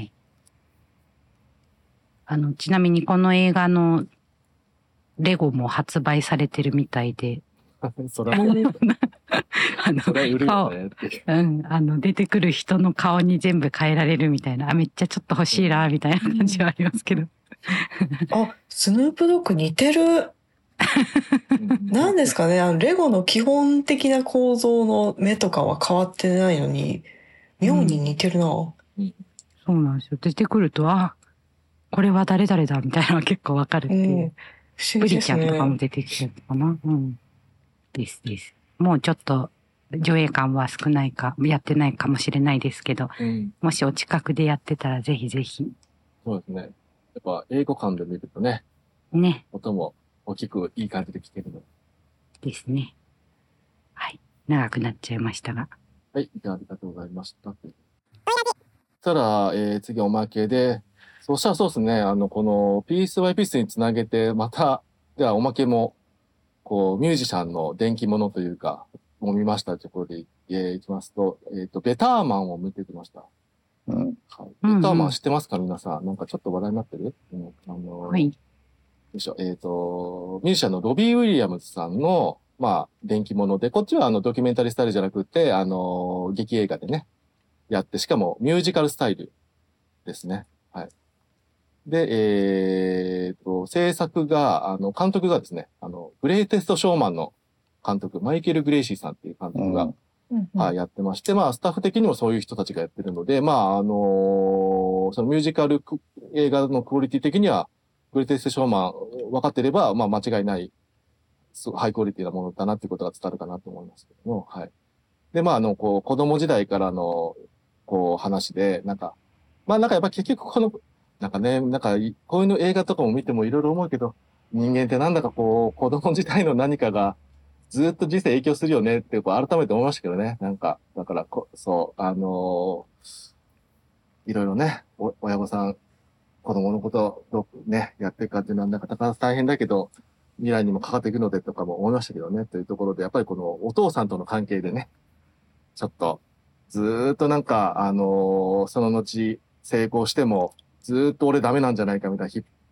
あの、ちなみにこの映画のレゴも発売されてるみたいで。 それは、 あの、 それは売るよねっていう。 うん、あの、出てくる人の顔に全部変えられるみたいな、あ、めっちゃちょっと欲しいな、みたいな感じはありますけど。 あ、スヌープドッグ似てる。何ですかね、あの、レゴの基本的な構造の目とかは変わってないのに、妙に似てるな。 うん、そうなんですよ。出てくると、あ、これは誰々だ、みたいなのが結構わかるっていう。うん、 不思議ですね。 ブリちゃんとかも出てきてるのかな。うん。ですです。もうちょっと上映感は少ないか、やってないかもしれないですけど、うん、もしお近くでやってたらぜひぜひ。 そうですね。やっぱ英語館で見るとね。 ね。 音も大きくいい感じで聞けるのですね。はい。長くなっちゃいましたが。 はい。じゃあありがとうございました。そしたら、えー、次おまけで、そしたらそうですね、あの、このピースバイピースにつなげて、また、ではおまけも、こう、ミュージシャンの電気物というか、も見ましたというところで、えー、いきますと、えっ、ー、と、ベターマンを見てきました。うん。はい。ベターマン知ってますか、皆さん。なんかちょっと話題になってる、うん、あのー、 はい。よいしょ。えっ、ー、と、ミュージシャンのロビー・ウィリアムズさんの、まあ、電気物で、こっちはあの、ドキュメンタリースタイルじゃなくて、あのー、劇映画でね、やって、しかもミュージカルスタイルですね。はい。で、えっ、ー、と、制作が、あの、監督がですね、あの、グレイテストショーマンの監督、マイケル・グレイシーさんっていう監督が、うんうんうん、やってまして、まあ、スタッフ的にもそういう人たちがやってるので、まあ、あのー、そのミュージカル映画のクオリティ的には、グレイテストショーマン分かってれば、まあ、間違いない、ハイクオリティなものだなっていうことが伝わるかなと思いますけども、はい。で、まあ、あの、こう、子供時代からの、こう、話で、なんか、まあ、なんかやっぱ結局この、なんかね、なんか、こういうの映画とかも見てもいろいろ思うけど、人間ってなんだかこう、子供時代の何かが、ずっと人生影響するよねって、こう、改めて思いましたけどね。なんか、だからこ、そう、あのー、いろいろね、お親御さん、子供のことどうね、やっていくかっていうのは、なんか大変だけど、未来にもかかっていくのでとかも思いましたけどね、というところで、やっぱりこのお父さんとの関係でね、ちょっと、ずーっとなんか、あのー、その後、成功しても、ずーっと俺ダメなんじゃないかみたいな、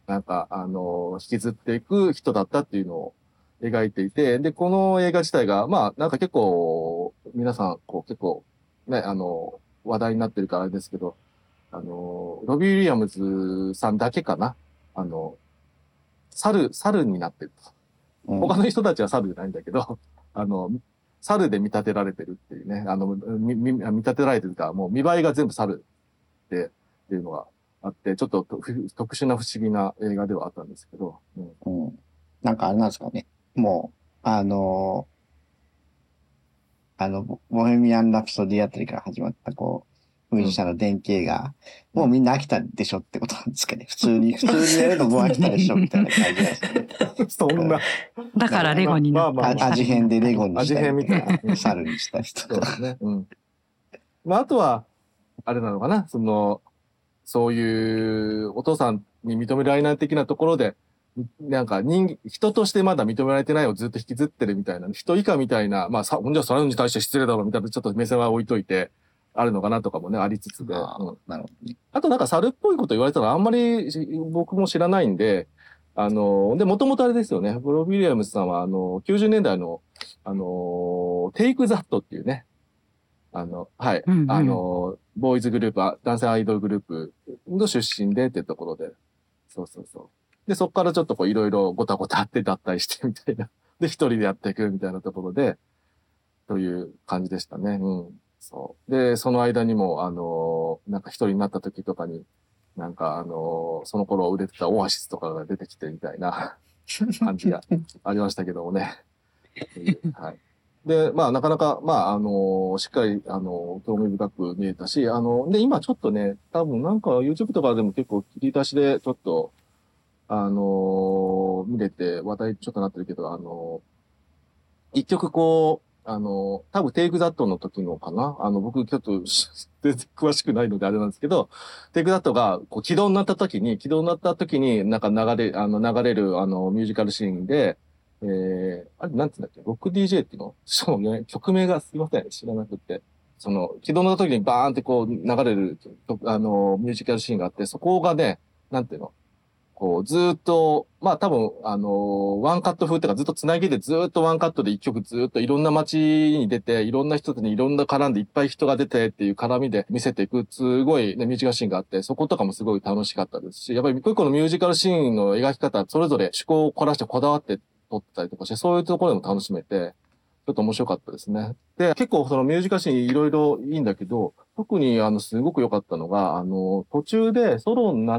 なんか、あの、引きずっていく人だったっていうのを描いていて、で、この映画自体が、まあ、なんか結構、皆さん、こう、結構、ね、あの、話題になってるからあれですけど、あの、ロビー・ウィリアムズさんだけかな。あの、猿、猿になってると。 うん他の人たちは猿じゃないんだけど、あの、猿で見立てられてるっていうね、あの、みみ見立てられてるから、もう見栄えが全部猿で、っていうのがあって、ちょっとと特殊な不思議な映画ではあったんですけど、うんうん。なんかあれなんですかね。もう、あのーあの、ボボヘミアン・ラプソディあたりから始まった、こう、ミュージシャンの電気映画、もうみんな飽きたでしょってことなんですかね。普通に、普通にやるのもう飽きたでしょみたいな感じなんですかね。 そんな、 だからレゴになった。 まあまあまああ味変でレゴにしたり味変みたいな猿にしたりとか。 そうですね。うん。まあ、あとは、あれなのかな、その、そういうお父さんに認められない的なところで、なんか人、人としてまだ認められてないをずっと引きずってるみたいな、人以下みたいな、まあさ、ほんじゃそれに対して失礼だろみたいな、ちょっと目線は置いといて、あるのかなとかもね、ありつつで。 あうんなるほどね。 あとなんか猿っぽいこと言われたのあんまりし僕も知らないんで、あの、で、もともとあれですよね、ロビー・ウィリアムズさんは、あの、きゅうじゅうねんだいの、あの、テイク・ザットっていうね、あの、はい、 うんうんあの、ボーイズグループ、あ男性アイドルグループの出身でっていうところで、そうそうそう。で、そこからちょっとこういろいろごたごたあって脱退してみたいな。で、一人でやっていくみたいなところで、という感じでしたね。うん。そう。で、その間にも、あの、なんか一人になった時とかに、なんかあの、その頃売れてたオアシスとかが出てきてみたいな感じがありましたけどもね。はい。で、まあ、なかなか、まあ、あの、しっかり、あの、興味深く見えたし、あの、で、今ちょっとね、多分なんか YouTube とかでも結構切り出しでちょっと、あの、見れて話題ちょっとなってるけど、あの、一曲こう、あの、多分テイクザットの時のかなあの、僕ちょっと全然詳しくないのであれなんですけど、テイクザットがこう起動になった時に、起動になった時になんか流れ、あの、流れるあの、ミュージカルシーンで、えー、あれなんて言うんだっけロック ディージェー っていうのそうね、曲名がすいません、知らなくて。その、起動の時にバーンってこう流れる、あの、ミュージカルシーンがあって、そこがね、なんていうのこう、ずーっと、まあ多分、あのーワンカット風っていうかずっと繋ぎでずーっとワンカットで一曲ずーっといろんな街に出て、いろんな人にいろんな絡んでいっぱい人が出てっていう絡みで見せていく、すごいね、ミュージカルシーンがあって、そことかもすごい楽しかったですし、やっぱり一個一個のミュージカルシーンの描き方、それぞれ趣向を凝らしてこだわって撮ってたりとかして、そういうところでも楽しめて、ちょっと面白かったですね。で、結構そのミュージカルシーンいろいろいいんだけど、特にあの、すごく良かったのが、あの、途中でソロになって、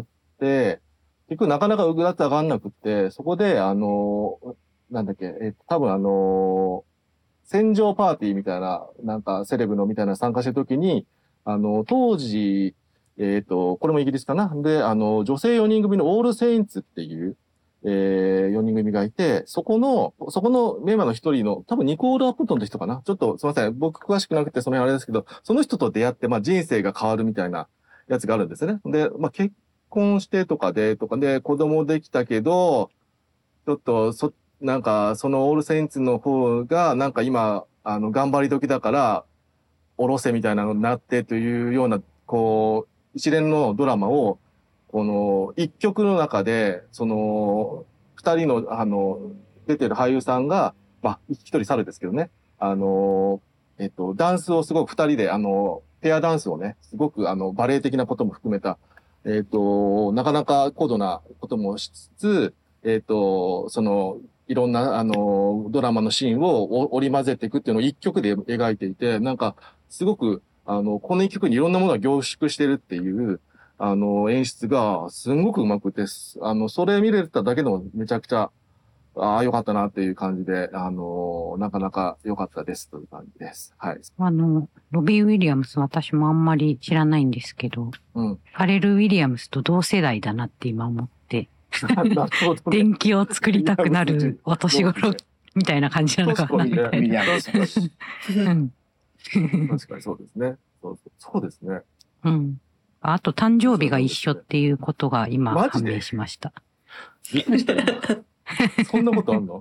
結局なかなかうぐだって上がんなくって、そこで、あの、なんだっけ、えっと、多分あの、戦場パーティーみたいな、なんかセレブのみたいな参加した時に、あの、当時、えっと、これもイギリスかなで、あの、女性よにん組のオールセインツっていう、えー、よにん組がいて、そこの、そこのメンバーの一人の、多分ニコール・アップトンって人かなちょっとすみません。僕詳しくなくてその辺あれですけど、その人と出会って、まあ人生が変わるみたいなやつがあるんですね。で、まあ結婚してとかで、とかで、子供できたけど、ちょっと、そ、なんか、そのオールセインツの方が、なんか今、あの、頑張り時だから、おろせみたいなのになってというような、こう、一連のドラマを、この、一曲の中で、その、二人の、あの、出てる俳優さんが、まあ、一人猿ですけどね、あの、えっと、ダンスをすごく二人で、あの、ペアダンスをね、すごく、あの、バレエ的なことも含めた、えっと、なかなか高度なこともしつつ、えっと、その、いろんな、あの、ドラマのシーンを織り交ぜていくっていうのを一曲で描いていて、なんか、すごく、あの、この一曲にいろんなものが凝縮してるっていう、あの、演出がすんごくうまくて、あの、それ見れただけでもめちゃくちゃ、ああ、よかったなっていう感じで、あの、なかなか良かったですという感じです。はい。 あの、ロビー・ウィリアムス私もあんまり知らないんですけど、 うん。 ファレル・ウィリアムスと同世代だなって今思って、 なるほどね。 電気を作りたくなるお年頃みたいな感じなのかなみた確かにねいな。 確かにうん確かにそうですね。そうそうそうですね。 うん。あと誕生日が一緒っていうことが今マジで判明しました。 びっくりしたよ。そんなことあんの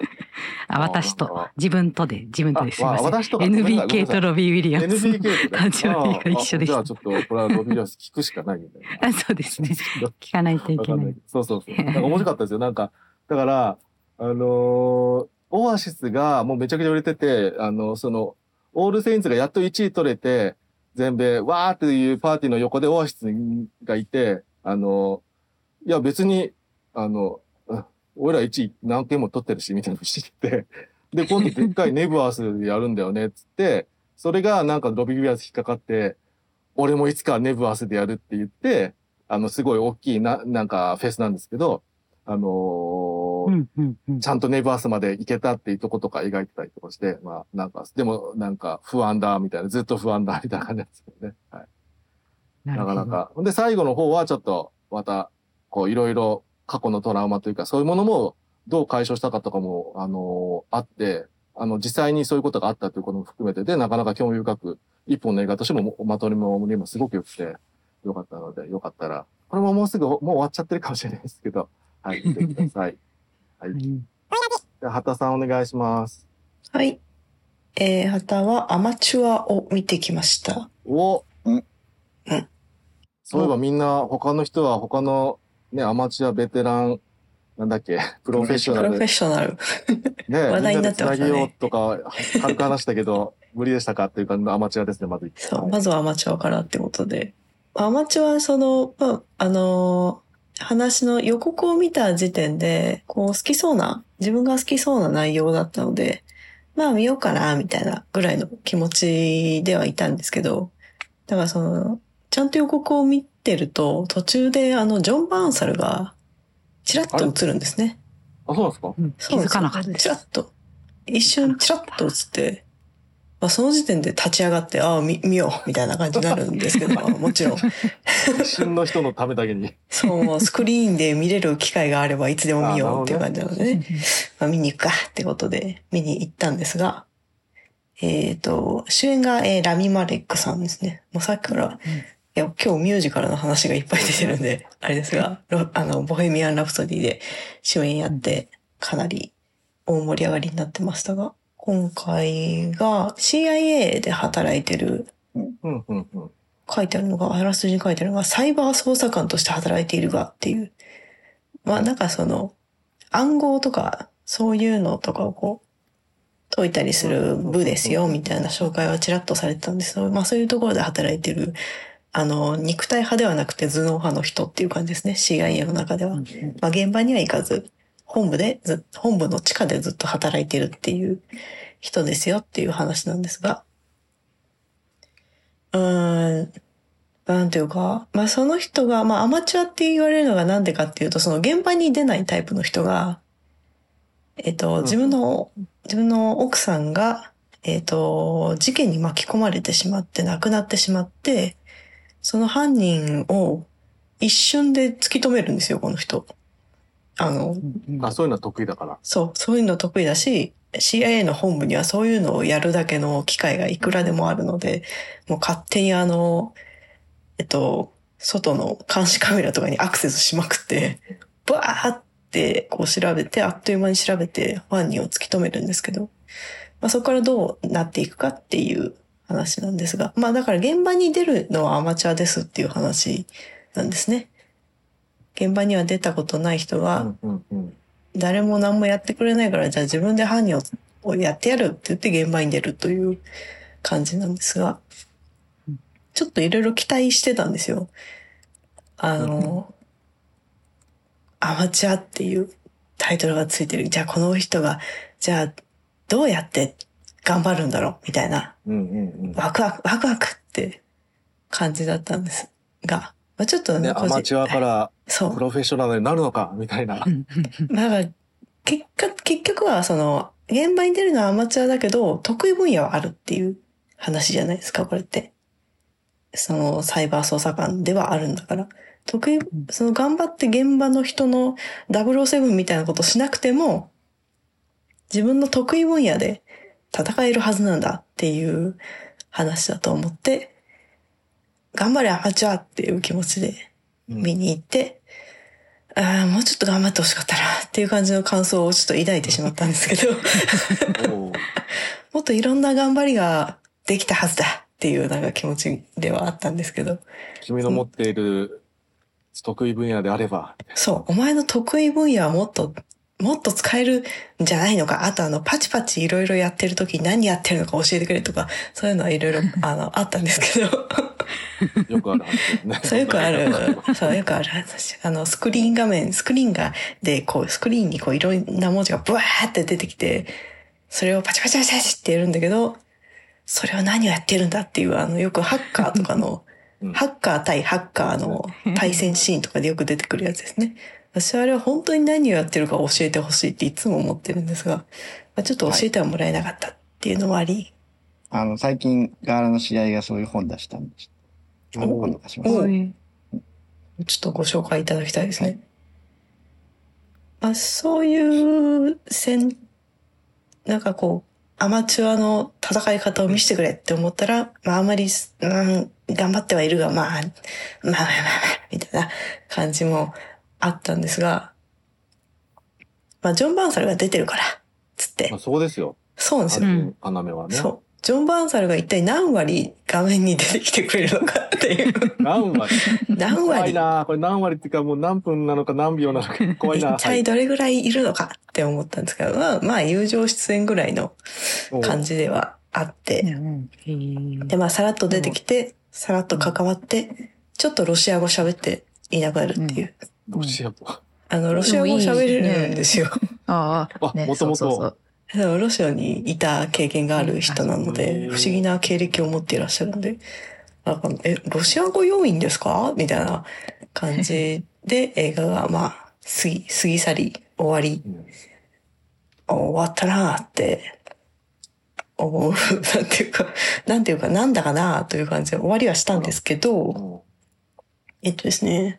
あ、私とあなんか、 自分とで、自分とですいあ、 ません。 わ私とかエヌビーごめんなさい系とロビー・ウィリアムスエヌビーケー とね。 誕生日が一緒でああじゃあした。 ちょっと、これはロビー・ウィリアムス聞くしかないみたいな。 あ、そうですね。聞かないといけないいわかんなけ。ど。そうそうそう。なんか面白かったですよ。なんか、だから、あのーオアシスがもうめちゃくちゃ売れてて、あの、その、オールセインツがやっといちい取れて、全米、わーっていうパーティーの横でオアシスがいて、あの、いや別に、あの、うん俺らいちい何件も取ってるし、みたいなのしてて、で、今度でっかいネブアースでやるんだよね、つって、それがなんかロビー・ウィリアムス引っかかって、俺もいつかネブアースでやるって言って、あの、すごい大きいな、なんかフェスなんですけど、あのーうんうんうんちゃんとネブアースまで行けたっていうとことか描いてたりとかして、まあ、なんか、でも、なんか、不安だ、みたいな、ずっと不安だ、みたいな感じなんですけどね。はい。 なるほど。 なかなか。で、最後の方はちょっと、また、こう、いろいろ過去のトラウマというか、そういうものもどう解消したかとかも、あのーあって、あの、実際にそういうことがあったということも含めて、で、なかなか興味深く、一本の映画としても、まとめももすごく良くて、よかったので、よかったら、これももうすぐ、もう終わっちゃってるかもしれないですけど、はい、見てください。はい。 うんじゃあ、畑さんお願いします。 はい。えー、旗はアマチュアを見てきました。 おうんうんそういえばみんな、他の人は他のね、アマチュア、ベテラン、なんだっけ、プロフェッショナルプロフェッショナル。 ね、 話題になってましたねみんなで繋げようとか、軽く話したけど、無理でしたかっていう感じのアマチュアですね、まず一そう、 はいまずはアマチュアからってことで。アマチュアはその、まあ、あのー話の予告を見た時点で、こう好きそうな、自分が好きそうな内容だったので、まあ見ようかな、みたいなぐらいの気持ちではいたんですけど、だからその、ちゃんと予告を見てると、途中であの、ジョン・バーンサルが、チラッと映るんですね。 あ、そうなんですかうん気そうなんですよづかなかったです。 チラッと。一瞬チラッと映って、まあ、その時点で立ち上がって、ああ、見、見よう、みたいな感じになるんですけど、もちろん。 一瞬の人のためだけに。 そう、スクリーンで見れる機会があればいつでも見ようっていう感じなのでね。まあ、見に行くかってことで見に行ったんですが、えっと、主演が、えーラミ・マレックさんですね。もうさっきから、いや、今日ミュージカルの話がいっぱい出てるんで、あれですが、ロあの、ボヘミアン・ラプソディで主演やって、かなり大盛り上がりになってましたが、今回が シーアイエー で働いてる、 うん、うん、うん。 書いてあるのが、あらすじに書いてあるのが、サイバー捜査官として働いているがっていう。まあなんかその、暗号とか、そういうのとかをこう、解いたりする部ですよ、みたいな紹介はちらっとされてたんですけど、まあそういうところで働いてる、あの、肉体派ではなくて頭脳派の人っていう感じですね、シーアイエー の中では。まあ現場には行かず、本部でず、本部の地下でずっと働いてるっていう人ですよっていう話なんですが、うーん、なんていうか、まあその人が、まあアマチュアって言われるのがなんでかっていうと、その現場に出ないタイプの人が、えっと、自分の、自分の奥さんが、えっと、事件に巻き込まれてしまって亡くなってしまって、その犯人を一瞬で突き止めるんですよ、この人。あの、 あ、そういうのは得意だから。 そう、そういうの得意だし、シーアイエー の本部にはそういうのをやるだけの機会がいくらでもあるので、もう勝手にあの、えっと、外の監視カメラとかにアクセスしまくって、バーってこう調べて、あっという間に調べて犯人を突き止めるんですけど、まあ、そこからどうなっていくかっていう話なんですが、まあだから現場に出るのはアマチュアですっていう話なんですね。現場には出たことない人うは、 ん、うん、うん。 誰も何もやってくれないから、じゃあ自分で犯人をやってやるって言って現場に出るという感じなんですが、ちょっといろいろ期待してたんですよ。あの、アマチュアっていうタイトルがついてる。じゃあこの人が、じゃあどうやって頑張るんだろうみたいな、 うん、うん、うん。 ワクワク、ワクワクって感じだったんですが、まあ、ちょっとね、 個人アマチュアからそうプ。ロフェッショナルになるのか、みたいな。 だから結果、結局はその、現場に出るのはアマチュアだけど、得意分野はあるっていう話じゃないですか、これって。その、サイバー捜査官ではあるんだから。得意、その頑張って現場の人のダブルオーセブンみたいなことしなくても、自分の得意分野で戦えるはずなんだっていう話だと思って、頑張れアマチュアっていう気持ちで見に行って、 ああ、もうちょっと頑張ってほしかったなっていう感じの感想をちょっと抱いてしまったんですけど、 おーもっといろんな頑張りができたはずだっていうなんか気持ちではあったんですけど、 君の持っている得意分野であれば。 そう、お前の得意分野はもっと、もっと使えるんじゃないのか。あとあの、パチパチいろいろやってる時に何やってるのか教えてくれとか、そういうのはいろいろ、あの、あったんですけど。 よくある話ですね。 そう、よくある。そう、よくある話。あの、スクリーン画面、スクリーンが、で、こう、スクリーンにこう、いろんな文字がブワーって出てきて、それをパチパチパチパチってやるんだけど、それは何をやってるんだっていう、あの、よくハッカーとかの、 うんハッカー対ハッカーの対戦シーンとかでよく出てくるやつですね。私はあれは本当に何をやってるか教えてほしいっていつも思ってるんですが、まあ、ちょっと教えてはもらえなかったっていうのもあり、 あの、最近、ガーラの知り合いがそういう本出したんで、ちょっと今度貸します。 おいちょっとご紹介いただきたいですね。まあ、そういう戦、なんかこう、アマチュアの戦い方を見せてくれって思ったら、まああまり、うん、頑張ってはいるが、まあ、まあまあまあまあ、みたいな感じもあったんですが、まあジョン・バーンサルが出てるから、つってまあ、。そうですよ。 そうなんですよ。 うん要はね。 そう。ジョン・バーンサルが一体何割画面に出てきてくれるのかっていう。 何割何怖い割なこれ何割っていうかもう何分なのか何秒なのか怖いな。 一体どれぐらいいるのかって思ったんですけど、まあ、まあ、友情出演ぐらいの感じではあって、 うんへーで、まあ、さらっと出てきて、さらっと関わって、ちょっとロシア語喋っていなくなるっていう。 ロシア語。 あの、ロシア語喋れるんですよ。 ああ、 あね、 もともとそうそうそうでもロシアにいた経験がある人なのうで、 ん不思議な経歴を持っていらっしゃるので、なんかえ、ロシア語要員ですかみたいな感じで映画が、まあ、過ぎ、過ぎ去り、終わり、 うん終わったなーって思う。なんていうか、なんていうか、なんだかなーという感じで終わりはしたんですけど、 うんえっとですね、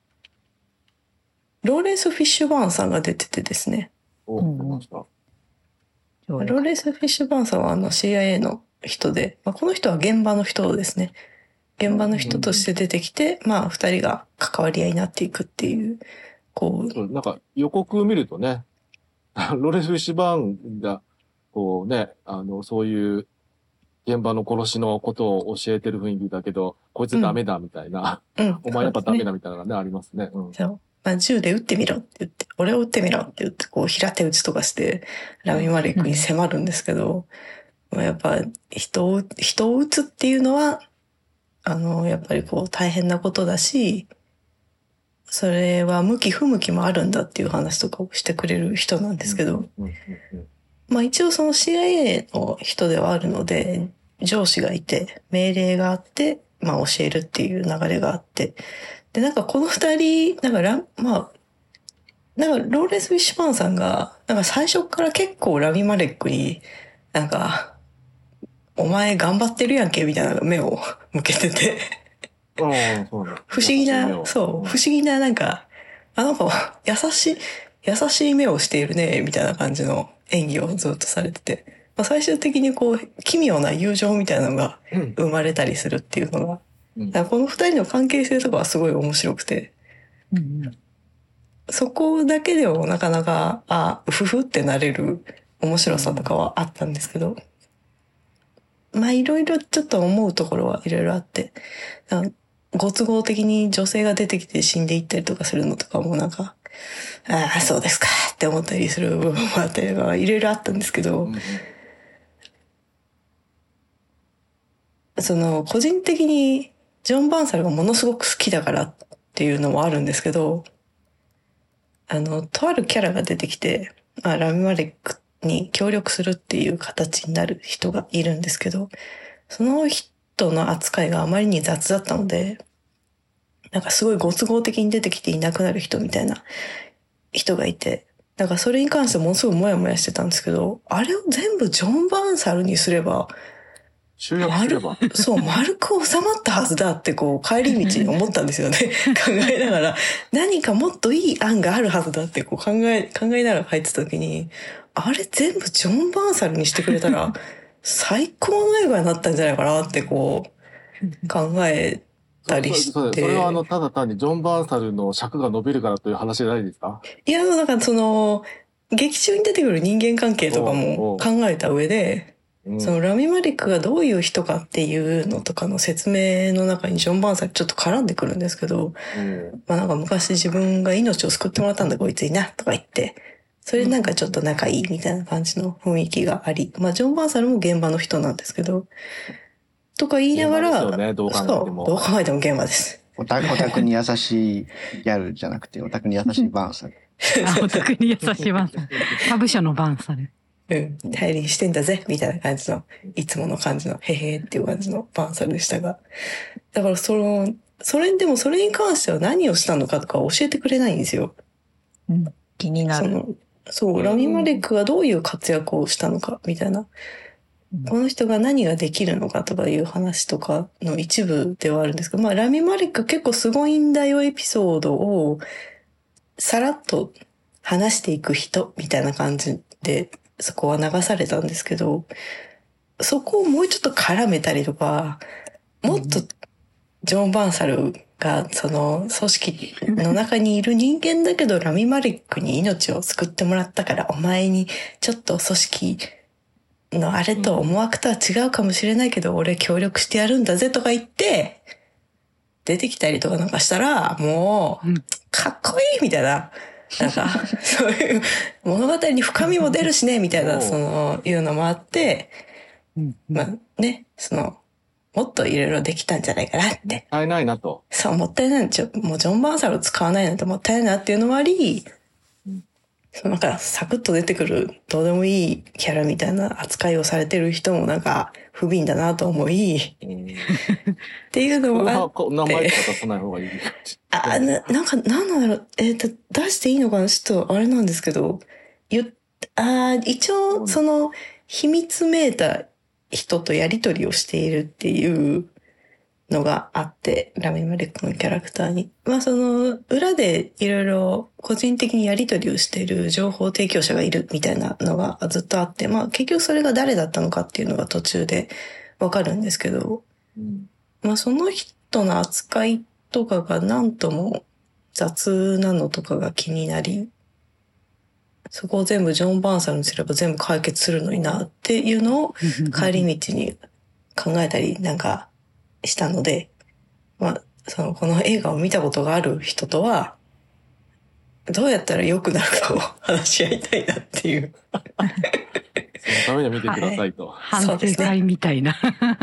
ローレンス・フィッシュバーンさんが出ててですね、 お出ました。 ローレンス・フィッシュバーンさんはあの シーアイエー の人で、まあ、この人は現場の人ですね。現場の人として出てきて、まあ二人が関わり合いになっていくっていう、こう、 そうなんか予告見るとね、ロレス・フィッシュバーンが、こうね、あの、そういう現場の殺しのことを教えてる雰囲気だけど、こいつダメだみたいな、 うん。 お前やっぱダメだ。 だみたいなのがね、ありますね。うん。 そう。まあ、銃で撃ってみろって言って、俺を撃ってみろって言って、こう、平手打ちとかして、ラミマレックに迫るんですけど、まあ、やっぱ、人を、人を撃つっていうのは、あの、やっぱりこう、大変なことだし、それは向き不向きもあるんだっていう話とかをしてくれる人なんですけど、 うんうんうんまあ一応その シーアイエー の人ではあるので、上司がいて、命令があって、まあ教えるっていう流れがあって、で、なんかこの二人、なんかラ、まあ、なんかローレンス・ウィッシュバーンさんが、なんか最初から結構ラミマレックに、なんか、お前頑張ってるやんけ、みたいな目を向けてて、 うん。ああ、そうなんだ。 不思議な、そう、不思議ななんか、あの子、優しい、優しい目をしているね、みたいな感じの演技をずっとされてて、まあ、最終的にこう、奇妙な友情みたいなのがうん生まれたりするっていうのが、 うんだからこの二人の関係性とかはすごい面白くて、 うんそこだけでもなかなか、あ、うふふってなれる面白さとかはあったんですけど、まあいろいろちょっと思うところはいろいろあって、なんかご都合的に女性が出てきて死んでいったりとかするのとかもなんか、ああ、そうですかって思ったりする部分もあったりとか、いろいろあったんですけど、 うんうんその個人的にジョン・バーンサルがものすごく好きだからっていうのもあるんですけど、あの、とあるキャラが出てきて、まあ、ラミマレックに協力するっていう形になる人がいるんですけど、その人の扱いがあまりに雑だったので、なんかすごいご都合的に出てきていなくなる人みたいな人がいて、だからそれに関してものすごいモヤモヤしてたんですけど、あれを全部ジョン・バーンサルにすれば、 集約すれば。 そう、丸く収まったはずだってこう帰り道に思ったんですよね。考えながら、何かもっといい案があるはずだってこう考え、考えながら入ってた時に、あれ全部ジョン・バーンサルにしてくれたら、最高の映画になったんじゃないかなってこう考えたりして。 そうそうそれはあの、ただ単にジョン・バーンサルの尺が伸びるからという話じゃないですか？ いや、なんかその、劇中に出てくる人間関係とかも考えた上で、 うん、 そのラミ・マレックがどういう人かっていうのとかの説明の中にジョン・バーンサルちょっと絡んでくるんですけど、 うん、 まあなんか昔自分が命を救ってもらったんだこいつになとか言って、それでなんかちょっと仲いいみたいな感じの雰囲気があり、まあジョン・バーンサルも現場の人なんですけど、とか言いながら、 ね、どう考えても。 そう、どう考えても現場です。 オタク、オタクに優しいギャルじゃなくて、オタクに優しいバーンサル。 あ、オタクに優しいバンサル。他部署のバンサル。 うん、頼りにしてんだぜ、みたいな感じの、いつもの感じの、へへーっていう感じのバーンサルでしたが。だからその、それでもそれに関しては何をしたのかとか教えてくれないんですよ。 うん、気になる。 その、そう、ラミ・マレックがどういう活躍をしたのか、みたいな。 うん、 この人が何ができるのかとかいう話とかの一部ではあるんですけど、まあ、ラミ・マレック結構すごいんだよエピソードを、さらっと話していく人、みたいな感じで、そこは流されたんですけど、そこをもうちょっと絡めたりとか、もっとジョン・バーンサルがその組織の中にいる人間だけどラミ・マレックに命を救ってもらったからお前にちょっと組織のあれと思惑とは違うかもしれないけど俺協力してやるんだぜとか言って出てきたりとかなんかしたらもうかっこいいみたいな。なんか、そういう物語に深みも出るしね、みたいな、その、いうのもあって、まあね、その、もっといろいろできたんじゃないかなって。もったいないなと。 そう、もったいない。ちょ、もうジョン・バーンサルを使わないなんてもったいないなっていうのもあり、そのなんか、サクッと出てくる、どうでもいいキャラみたいな扱いをされてる人もなんか、不憫だなと思い、っていうのもあって。 名前とか出さない方がいい。 あ、な、なんか、なんなんだろう。えっと、出していいのかなちょっと、あれなんですけど、ゆ、あ一応、その、秘密めいた人とやりとりをしているっていうのがあって、ラミ・マレックのキャラクターに。まあ、その、裏でいろいろ個人的にやりとりをしている情報提供者がいるみたいなのがずっとあって、まあ、結局それが誰だったのかっていうのが途中でわかるんですけど、うん、まあ、その人の扱いとかがなんとも雑なのとかが気になり、そこを全部ジョン・バーンサルにすれば全部解決するのになっていうのを帰り道に考えたりなんかしたので、まあ、その、この映画を見たことがある人とは、どうやったら良くなるかを話し合いたいなっていう。 そのためには見てくださいと。 はい、判定会みたいな。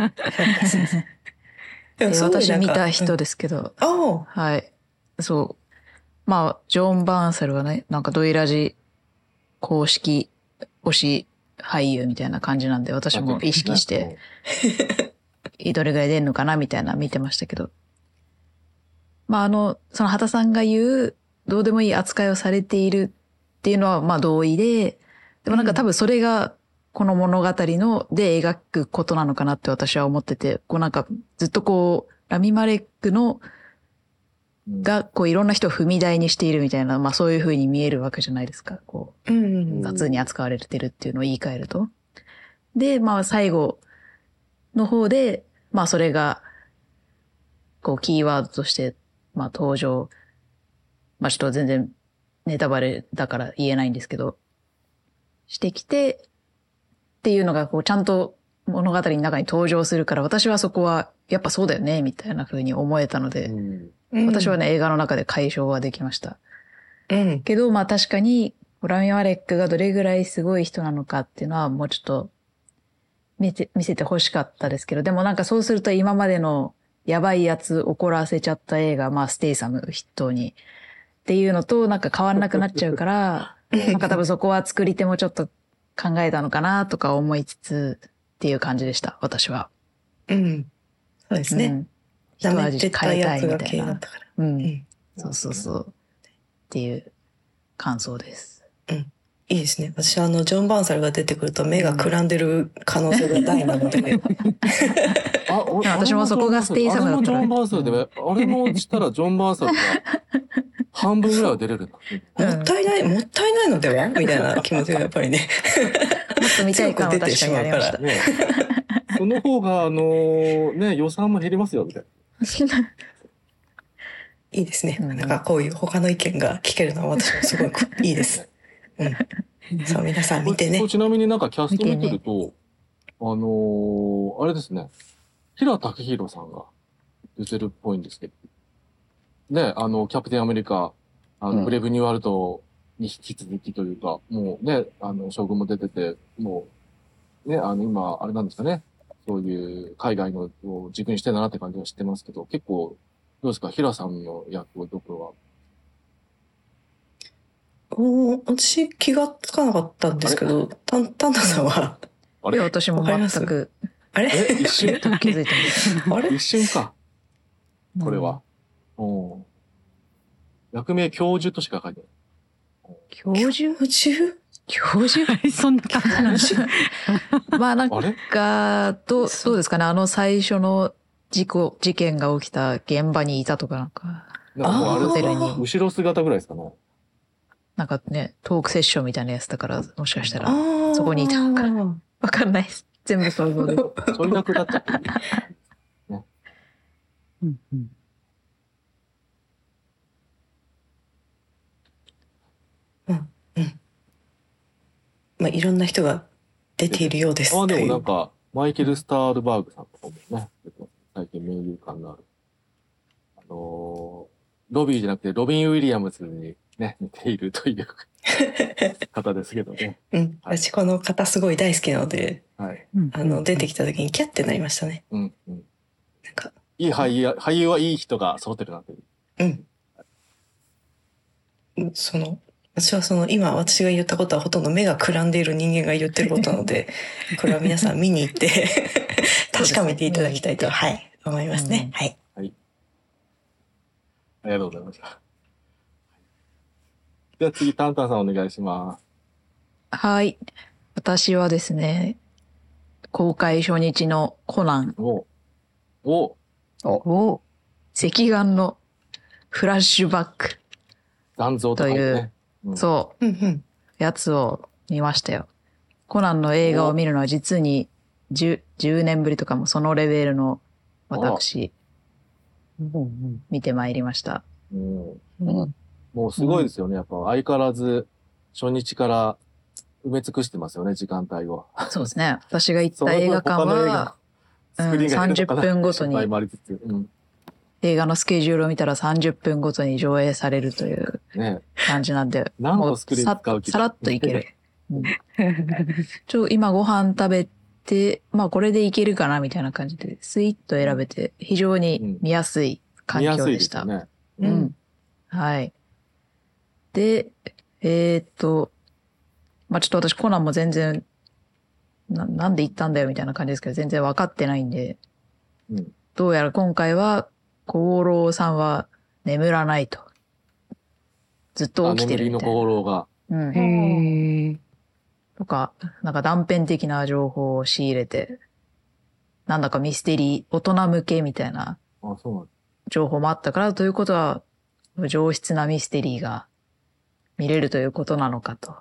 でも私見た人ですけど、 うん、 はい。そう。まあ、ジョン・バーンサルはね、なんかドイラジ公式推し俳優みたいな感じなんで、私も意識して、どれぐらい出るのかなみたいな見てましたけど。まあ、あの、その畑さんが言う、どうでもいい扱いをされているっていうのは、まあ同意で、でもなんか多分それが、この物語ので描くことなのかなって私は思ってて、こうなんかずっとこう、ラミ・マレックの、がこういろんな人を踏み台にしているみたいな、まあそういう風に見えるわけじゃないですか。こう、雑に扱われてるっていうのを言い換えると。で、まあ最後の方で、まあそれが、こうキーワードとして、まあ登場、まあちょっと全然ネタバレだから言えないんですけど、してきて、っていうのがこうちゃんと物語の中に登場するから、私はそこはやっぱそうだよねみたいな風に思えたので、うん、私はね映画の中で解消はできました。うん、けどまあ確かにラミ・マレックがどれぐらいすごい人なのかっていうのはもうちょっと見て見せてほしかったですけど、でもなんかそうすると今までのやばいやつ怒らせちゃった映画、まあステイサム筆頭にっていうのとなんか変わんなくなっちゃうから、なんか多分そこは作り手もちょっと考えたのかなとか思いつつっていう感じでした、私は。 うん。そうですね。うん、 一味変えたいみたいな。うん。うん、そうそうそう。っていう感想です。 うん。いいですね。私あの、ジョン・バーンサルが出てくると目がくらんでる可能性が大なので。 あ、私もそこがステイサムだった。 あれもジョン・バーンサルで、あれもしたらジョン・バーンサルが半分ぐらいは出れるんだ。もったいない、もったいないのではみたいな気持ちがやっぱりね。 もっと見たい感は確かにありました。 ね、その方が、あのー、ね、予算も減りますよ、みたいな。 いいですね。 うんなんかこういう他の意見が聞けるのは私もすごくいいです。うん。そう、皆さん見てねこれ。ちなみになんかキャスト見て見てねると、あのーあれですね、平武宏さんが出てるっぽいんですけど、ね、あの、キャプテンアメリカ、あの、 うんブレイブニューワールドに引き続きというか、もうね、あの、将軍も出てて、もう、ね、あの、今、あれなんですかね、そういう海外のを軸にしてんだなって感じは知ってますけど、結構、どうですか、平さんの役をどこおー私気がつかなかったんですけど、タンタンタさんは、 は。あいや、 れ私もわかります全くあれえ一瞬気づいてます。 あれ一瞬か、これは。おー役名教授としか書いてない。 教授宇宙教授そんな感じなんです。 まあなんあれか、どう、どうですかね。あの最初の事故、事件が起きた現場にいたとかなんか、 なんかもうあれですかホテルに後ろ姿ぐらいですかね。 なんかね、トークセッションみたいなやつだから、もしかしたら、 あーそこにいたのかな。わかんないです。全部想像で。 ちょい役だったっけうんうんまあ、いろんな人が出ているようです。 ああ、でもなんというか、マイケル・スタールバーグさんとかもね、最近名優感のある。あのーロビーじゃなくてロビン・ウィリアムズにね、似ているという方ですけどね。 うん。私この方すごい大好きなので、 はい。 うんあの、出てきた時にキャッてなりましたね。 うん、うん。 なんか、 いい俳優、俳優はいい人が揃ってるなっていう。 うん。その、私はその、今私が言ったことはほとんど目がくらんでいる人間が言ってることなので、これは皆さん見に行って確かめていただきたいと、はい、思いますね。 うんはい。 ありがとうございました。じゃあ次、タンタンさんお願いします。 はい。私はですね、公開初日のコナンおおを赤眼のフラッシュバック、 残像とかね。うんそう、 うんうん。 やつを見ましたよ。コナンの映画を見るのは実に 10, 10年ぶりとかもそのレベルの私、見てまいりました。 うんうんもうすごいですよね。やっぱ相変わらず初日から埋め尽くしてますよね、時間帯を。 そうですね。私が行っその分た映画館他の映画は、 スクリーンが減るのかなさんじゅっぷんごとに心配もありつつうん。 映画のスケジュールを見たらさんじゅっぷんごとに上映されるというね感じなんで、 何個もうスクリーンさ使う気さらっといける。うんちょ今ご飯食べて、まあこれでいけるかなみたいな感じで、スイッと選べて、非常に見やすい環見やすい境でした。 ですよね。 ううんん。はい。で、えーっと、まあちょっと私コナンも全然、な、なんで行ったんだよみたいな感じですけど、全然分かってないんで、 うんどうやら今回は、功労さんは眠らないと。ずっとあ起きて眠りのるみたいな。 功労が。 うん。 へえ。 とか、なんか断片的な情報を仕入れて、なんだかミステリー、大人向けみたいなあ、そうなん情報もあったから、ということは、上質なミステリーが見れるということなのかと、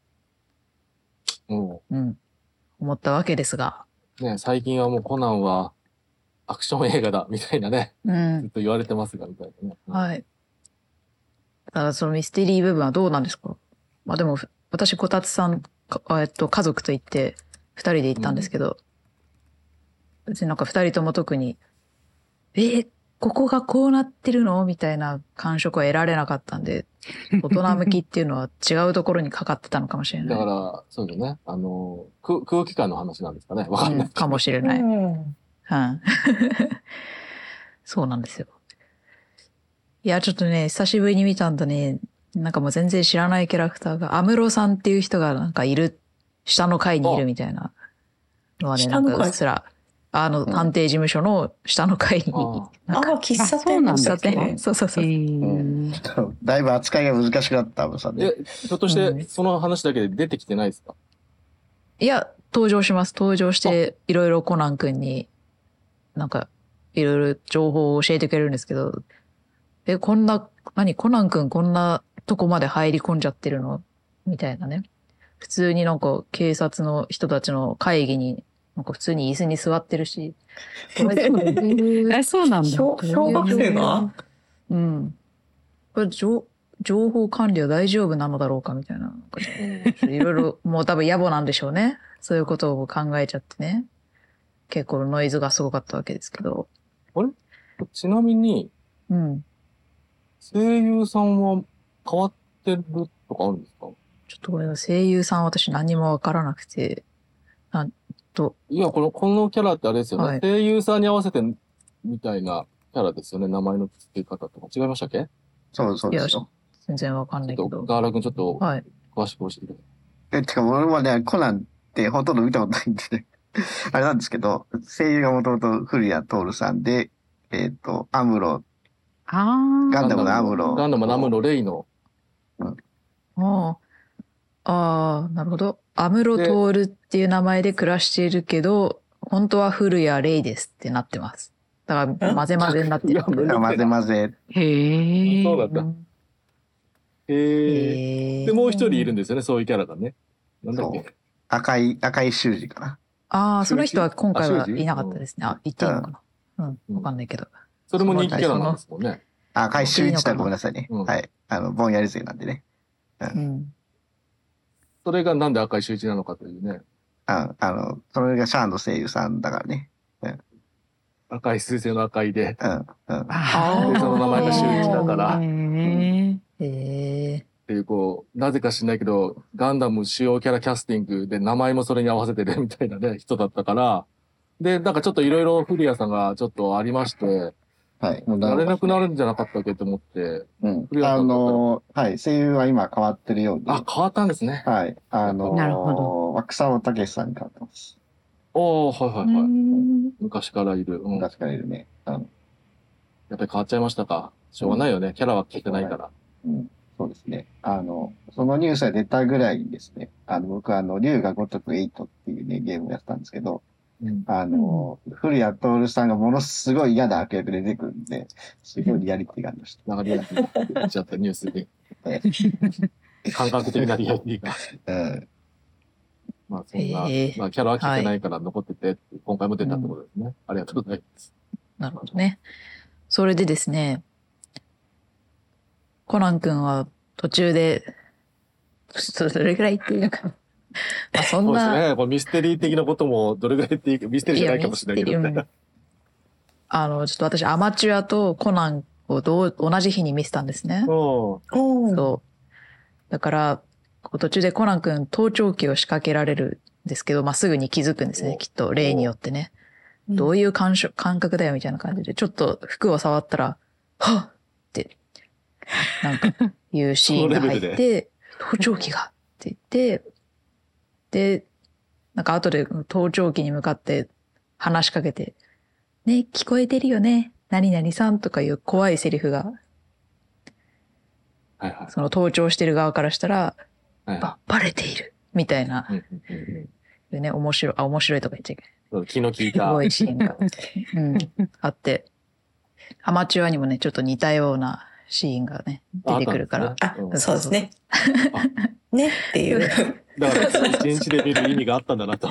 うん。 うん、思ったわけですが、 ね、最近はもうコナンはアクション映画だみたいなね、 うずっん、 と言われてますが、みたいなね。 はい。ただそのミステリー部分はどうなんですか？まあでも、私、こたつさん、かえっと、家族と行って、二人で行ったんですけど、別になんか二人とも特に、えーここがこうなってるのみたいな感触は得られなかったんで、大人向きっていうのは違うところにかかってたのかもしれない。 だから、そうですね。あの、空空気感の話なんですかね。わかんない。 うん、かもしれない。 うんはい。そうなんですよ。いや、ちょっとね、久しぶりに見たんだね。なんかもう全然知らないキャラクターが、アムロさんっていう人がなんかいる、下の階にいるみたいなのはね、なん下の階かうっすら、あの、探偵事務所の下の階に、 ああ、 なんか、 喫茶あそうなんだ店でしたっけ喫茶店。そうそうそう。 へえ。 んだいぶ扱いが難しくなった、アブさんね。 え、ひょっとしうんて、その話だけで出てきてないですか？ いや、登場します。登場して、いろいろコナン君に、なんか、いろいろ情報を教えてくれるんですけど、え、こんな、何、コナン君こんなとこまで入り込んじゃってるのみたいなね。普通になんか警察の人たちの会議になんか普通に椅子に座ってるし、これどういうえ、そうなんだ。 小小学生がうん。これ情、情報管理は大丈夫なのだろうかみたいな。なんかちょっといろいろ、もう多分野暮なんでしょうね。そういうことを考えちゃってね。結構ノイズがすごかったわけですけど。 ちなみに、 うん。 声優さんは変わってるとかあるんですか？ ちょっとこれ声優さん私何もわからなくて、なんと、 いや、この、このキャラってあれですよね。 はい声優さんに合わせてみたいなキャラですよね。名前の付け方とか。違いましたっけ？ そうそういやですよ。 全然わかんないちょっと、 けど。 ガーラ君ちょっとはい。 詳しく教えてください。 え、てか俺はね、コナンってほとんど見たことないんでね。あれなんですけど、声優がもともと古谷徹さんで、えっ、と、アムロ、 あガンダムのアムロ。 ガンダムのアムロレイの。 ああ。ああ、なるほど。アムロトールっていう名前で暮らしているけど、本当は古谷レイですってなってます。だから混ぜ混ぜになってる。 いやめ混ぜ混ぜ。 あ。へえ。 そうだった。 うんへえ。 へえ。 で、もう一人いるんですよね。そういうキャラがね。なんだっけ。 赤い、赤い修二かな。 ああ、その人は今回あ修二はいなかったですね。あ、言っていいのかな。うん、わかんないけど。 それも人気キャラなんですもんね。 あ赤い修一だ、 いいのかなごめんなさいね。 うんはい。あの、ぼんやり勢なんでね。 うん。 それがなんで赤い周知なのかというね。 ああの、それがシャアの声優さんだからね。 赤い彗星の赤いで。 うん、うん。 あでその名前が周一だから。 へえ。 へえ。 っていう、こう、なぜか知んないけど、ガンダム主要キャラキャスティングで名前もそれに合わせてるみたいなね、人だったから、で、なんかちょっといろいろ古谷さんがちょっとありまして、 はい。 やれなくなるんじゃなかったっけと思って、 うん。 古谷さんあのー、はい。声優は今変わってるようで。 あ、変わったんですね。 はい。あのー、 なるほど草尾武さんに変わってます。 おー、はいはいはい。昔からいる。うん。やっ昔からいるね。うん。 ぱり変わっちゃいましたか。しょうがないよね。キャラは聞いてないから。 うん。そうですね。あの、そのニュースが出たぐらいにですね、あの、僕はあの、竜が如くエイトっていうね、ゲームをやったんですけど、 うん。 あの、古谷徹さんがものすごい嫌な悪役で出てくるんで、すごいリアリティがありました。 流れに言っちゃったニュースに。感覚的なリアリティが。 うん。 まあそんな、 へえまあキャラは聞いてないから残ってて、今回も出たってことですね。ありがとうございます。 なるほどね。それでですね、コナン君は途中で、それぐらい言っていいのかな。まあそんそうですな、 ね。これミステリー的なこともどれぐらい言っていいか、ミステリーじゃないかもしれないけどねいやミステリーうん。あの、ちょっと私アマチュアとコナンをどう同じ日に見せたんですね。 うん。 おーそう。だから、こう途中でコナン君盗聴器を仕掛けられるんですけど、まあ、すぐに気づくんですね。 おきっと、例によってね。 うんどういう感触感覚だよみたいな感じで、ちょっと服を触ったら、はっって、なんか、いうシーンが入っそのレベて、盗聴器がって言って、で、なんか後で盗聴器に向かって話しかけて、ね、聞こえてるよね。何々さんとかいう怖いセリフが、 はいはい。 その盗聴してる側からしたら、 はいはば、バレているみたいな、 い。うんうんうんうんでね、面白い、あ、面白いとか言っちゃいけない。 そう気の利いすた。 ごいシーンが、うん、あって、アマチュアにもね、ちょっと似たようなシーンがね、出てくるから。 あ、 うんそうですね。ねっていう。 だから、一日で見る意味があったんだなと。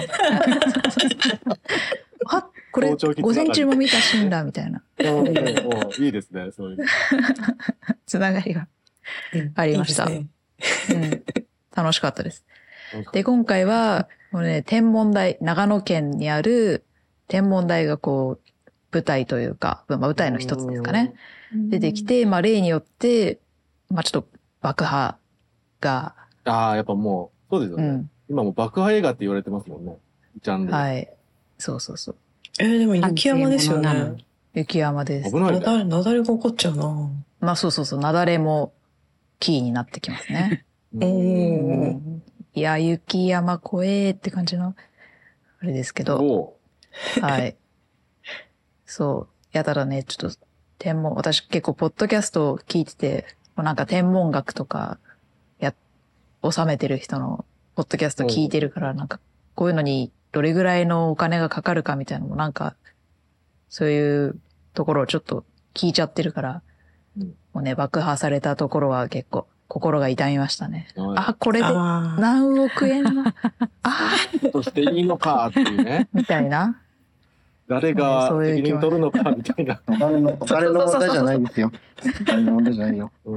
あ、これ、 盗聴器つながり午前中も見たシーンだ、みたいな、 もういいですね、そういう。 つながりがありました。 いいですねうん、楽しかったです。で、今回は、もうね、天文台、長野県にある天文台がこう、舞台というか、まあ舞台の一つですかね。出てきて、まあ例によって、まあちょっと爆破が、 ああ、やっぱもう、そうですよね。 うん、 今もう爆破映画って言われてますもんね。ジャンル。 はい。そうそうそう。 えーでも雪山ですよ反省ものなのね。 雪山です。 危ないね。 なだれ、なだれが起こっちゃうな。 まあそうそうそう、雪崩もキーになってきますね。 うんおうー。 んいや、雪山怖えって感じの、あれですけど、 おはい。そう。いや、ただね、ちょっと、天文、私結構、ポッドキャストを聞いてて、こうなんか天文学とか、や、収めてる人の、ポッドキャスト聞いてるから、なんか、こういうのに、どれぐらいのお金がかかるかみたいなのも、なんか、そういうところをちょっと聞いちゃってるから、 うんもうね、爆破されたところは結構、 心が痛みましたね。 はいあ、これであー何億円の、あとしていいのかっていうね。 ーみたいな。 誰がそういう責任取るのかみたいな。 お金の、お金の問題じゃないですよ。お金の問題じゃないよ。 うん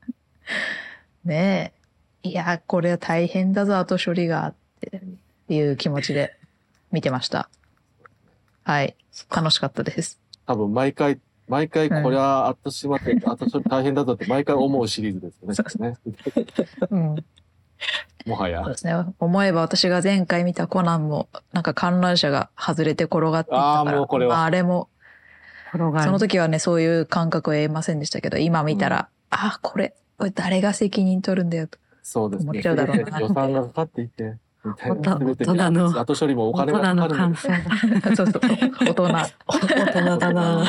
ねえ。いや、これは大変だぞ、後処理が、っていう気持ちで見てました。はい。楽しかったです。 多分毎回、毎回こりゃ後しまって、後処理大変だぞって毎回思うシリーズですよね。 うん。 もはやそう。ですね。思えば私が前回見たコナンも、なんか観覧車が外れて転がっていったから、 あーもうこれはまあ、あれも、 転がる。 その時はね、そういう感覚を得ませんでしたけど、今見たら、あ、これ、これ誰が責任取るんだよと。 そうですね。 思っちゃうだろうな予算がかかっていて、みたいな。 大人全て大人の後処理もお大金が人のかかるので。 感想だ。 そうそうそう。大人。 大人だな。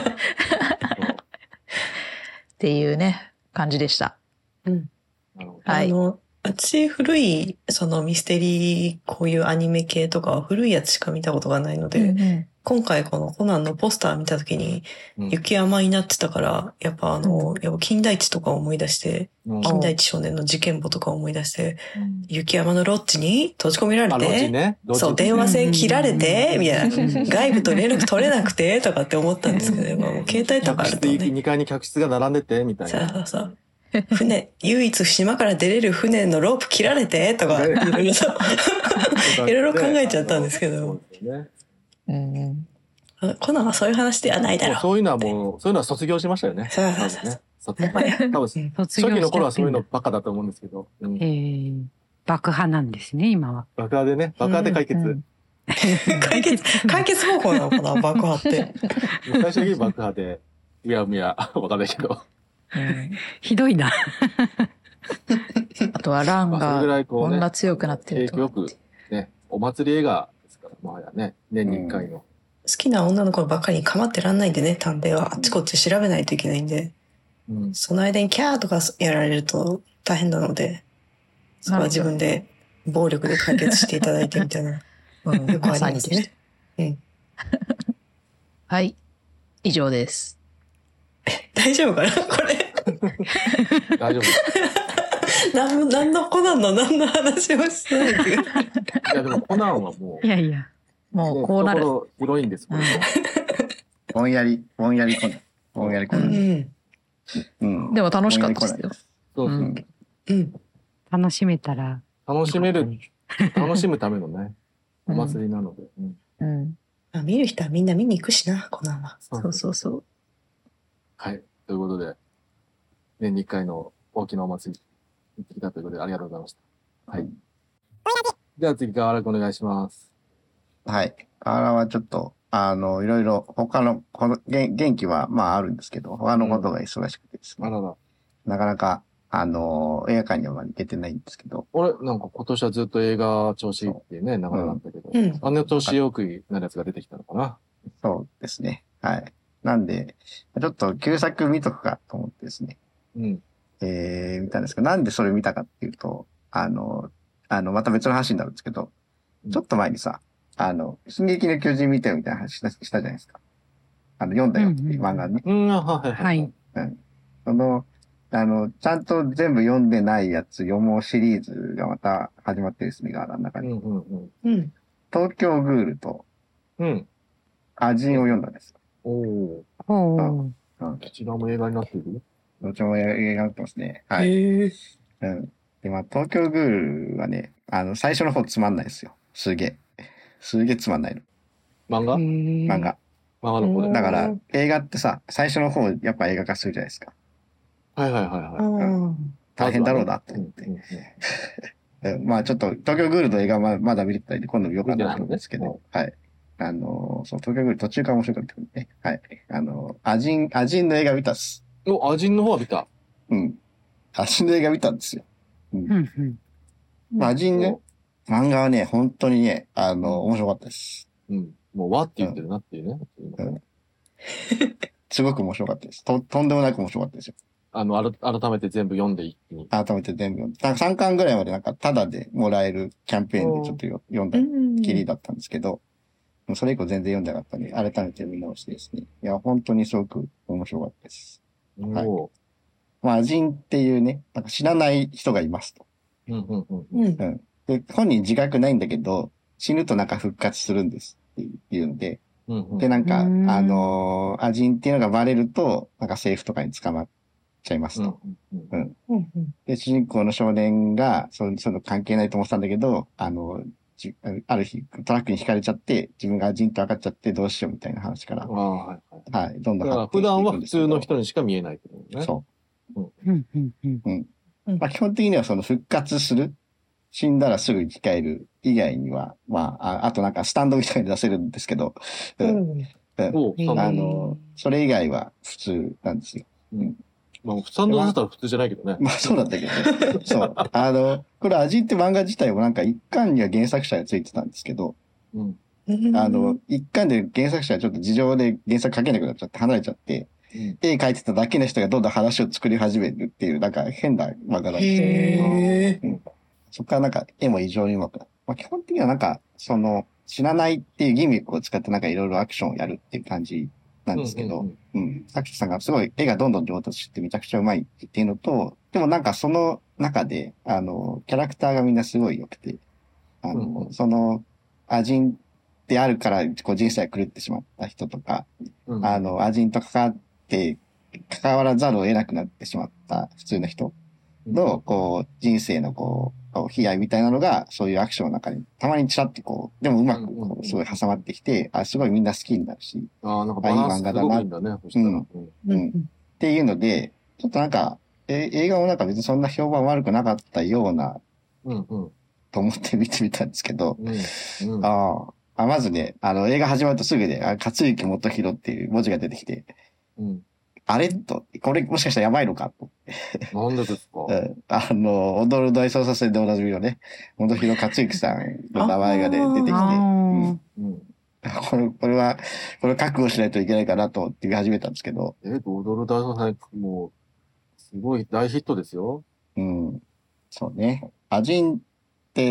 っていうね、感じでした。 うん。 なるほどはいあの、私古い、そのミステリー、こういうアニメ系とかは古いやつしか見たことがないので、 うんうん今回このコナンのポスター見た時にうん雪山になってたから、やっぱあの、やっぱ金田一とか思い出して、 うん金田一少年の事件簿とか思い出して、 うん雪山のロッジに閉じ込められあ、ロッジて、 ね。ロッジそう、電話線切られて、 うんみたいな。外部と連絡取れなくて、とかって思ったんですけど、やっぱもう携帯とかあるとね。 にかいに客室が並んでて、みたいそうな。 そうそう。船、唯一島から出れる船のロープ切られて、とか、いろいろと、いろいろ考えちゃったんですけどそうですね。 うんうんコナンはそういう話ではないだろう。 そういうのはもう、そういうのは卒業しましたよね。 そうそうそう多分ね。卒業。 もはや多分、初卒業期の頃はそういうのしばっかだと思うんですけど。うんえー、爆破なんですね、今は。 爆破でね、爆破で解決。 うん解決、解決方法なのかな、爆破って。 最終的に爆破で、うやむや、わかんないけど。 うんひどいな。 あとはランまあそれぐらがいこうねこんな強くなってると景気よくね、お祭り映画ですから、もはやね、年に一回の。 好きな女の子ばっかりに構ってらんないんでね、探偵は。あっちこっち調べないといけないんで。 うん。 その間にキャーとかやられると大変なので、そこは自分で暴力で解決していただいてみたいな。 うんよくありまさにでしますねた。 うん。 はい。以上です。 大丈夫かなこれ。 大丈夫。 なん、なんのコナンの何の話をしてないけど。 いや、でもコナンはもう、 いやいや。 もうこうなる。 懐広いんです、これは。 ぼんやり、ぼんやりこない。ぼんやりこうない。 ん。 うん。 でも楽しかったですよ。 そうそううんうん。 楽しめたら。 楽しめる、楽しむためのね、おうん祭りなので。うんうん。 まあ、見る人はみんな見に行くしな、コナンは。 そうそうそう。 はい。ということで、年に一回の大きなお祭り、行ってきたということで、ありがとうございました。はい。では次、川原君お願いします。 はい。あらはちょっと、あの、いろいろ、他の、この、元元気は、まああるんですけど、他のことが忙しくてですね、 あらら。 なかなか、あの、映画館にはまだ行けてないんですけど、 俺、なんか今年はずっと映画調子いいってね、長々あったけど、 うん。 あんな調子よくなるやつが出てきたのかな。 そうですね。はい。なんで、ちょっと旧作見とくかと思ってですね、 うん。 えー、見たんですけど、なんでそれ見たかっていうと、あの、あの、また別の話になるんですけど、ちょっと前にさ、あの、進撃の巨人見たよみたいな話したしたじゃないですか。あの、読んだよっていう漫画ね。 うん、はいはい。 はい。 うん。その、あの、ちゃんと全部読んでないやつ読もうシリーズがまた始まってですね、ガーラの中に。 うんうんうん。 うん。 東京グールとうん。 アジンを読んだんですよ。 おお。 ほう。 うん。 こちらも映画になっているどっちも映画になってますね。はい。 へえ。 うん。で、まあ、東京グールはね、あの、最初の方つまんないですよ。すげえ。すげえつまんないの。 漫画漫漫。 画。 漫画の方で。 うんだから、映画ってさ、最初の方やっぱ映画化するじゃないですか。 はいはいはいはい。 うん。 大変だろうなと思って。 うんうんうんまあちょっと、東京グールの映画ままだ見れてたりで、今度見ようかなと思うんですけ見てど、はい。あのーそう、東京グール途中から面白かったけどね。はい。あのーアジン、アジンの映画見たっす。 お、アジンの方は見た。 うん。アジンの映画見たんですよ。 うんうん。 まあ、アジンね、漫画はね、本当にね、あのー面白かったです。 うん。もうわって言ってるなっていうね。 うんすごく面白かったです。と、とんでもなく面白かったですよ。 あの、あら改めて全部読んで一気に。 改めて全部読んで。さんかんぐらいまでなんか、タダでもらえるキャンペーンでちょっとよ読んだうん。 きりだったんですけど、もうそれ以降全然読んでなかったんで、改めて見直してですね。いや、本当にすごく面白かったです。はいおまあ、アジンっていうね、なんか知らない人がいますと。 うんうんうんうん。 うん。で、本人自覚ないんだけど、死ぬとなんか復活するんですって言うんで、 うんうん。 で、なんか、あうーんのーアジンっていうのがバレると、なんか政府とかに捕まっちゃいますうんと。 うんうん。 うんうんで、主人公の少年が、そういう、そういうの関係ないと思ってたんだけど、あの、じある日、トラックにひかれちゃって、自分がアジンって分かっちゃってどうしようみたいな話から、 ああ、はいはい。 はい、どんどんだから発展して普段は普いくんですけど。 通の人にしか見えないってことね。 そうんうんうん。 う。うん。まあ、基本的にはその復活する、死んだらすぐ生き返る以外には、まあ、ああとなんかスタンドみたいに出せるんですけど、う。 うんん。 うんおう、スタンドあの、それ以外は普通なんですよ。 まあ、スタンドだったら普通じゃないけどね。 まあそうなんだけどね。そう。あの、これアジンって漫画自体もなんか一巻には原作者がついてたんですけど、 うん。 あの、一巻で原作者はちょっと事情で原作書けなくなっちゃって離れちゃって、 うん絵描いてただけの人がどんどん話を作り始めるっていう、なんか変な漫画なんですよ。 へー。 そこからなんか絵も異常に上手くなる。まあ基本的にはなんか、その、知らないっていうギミックを使ってなんかいろいろアクションをやるっていう感じなんですけど、 うんうん。作者さんがすごい絵がどんどん上達してめちゃくちゃうまいっていうのと、でもなんかその中で、あの、キャラクターがみんなすごい良くて、あの、 うんうんその、アジンであるから、こう人生が狂ってしまった人とか、 うん。 あの、アジンと関わって、関わらざるを得なくなってしまった普通の人の、こう、人生のこう、こう悲哀みたいなのが、そういうアクションの中に、たまにちらっとこう、でもうまくうんうんうんこう、すごい挟まってきて、あ、すごいみんな好きになるし、 ああ、なんかバランスすごくいいんだね、そしたら。 うんうんうんっていうので、ちょっとなんか、え映画もなんか別にそんな評判悪くなかったような、 うんうん。 と思って見てみたんですけど、 うんうん。 ああ、あ、まずね、あの、映画始まるとすぐね、あ、勝之元弘っていう文字が出てきて、 うん。 あれと、これもしかしたらやばいのかと。 なんでですか。 うんあの、踊る大捜査線でおなじみのね、元弘勝之さんの名前がね、 あー出てきて、 あうんーうん。 これ、これは、これ覚悟しないといけないかなと思って見始めたんですけど、 えっと、踊る大捜査線、もう、すごい大ヒットですよ。 うん。そうね。アジンって、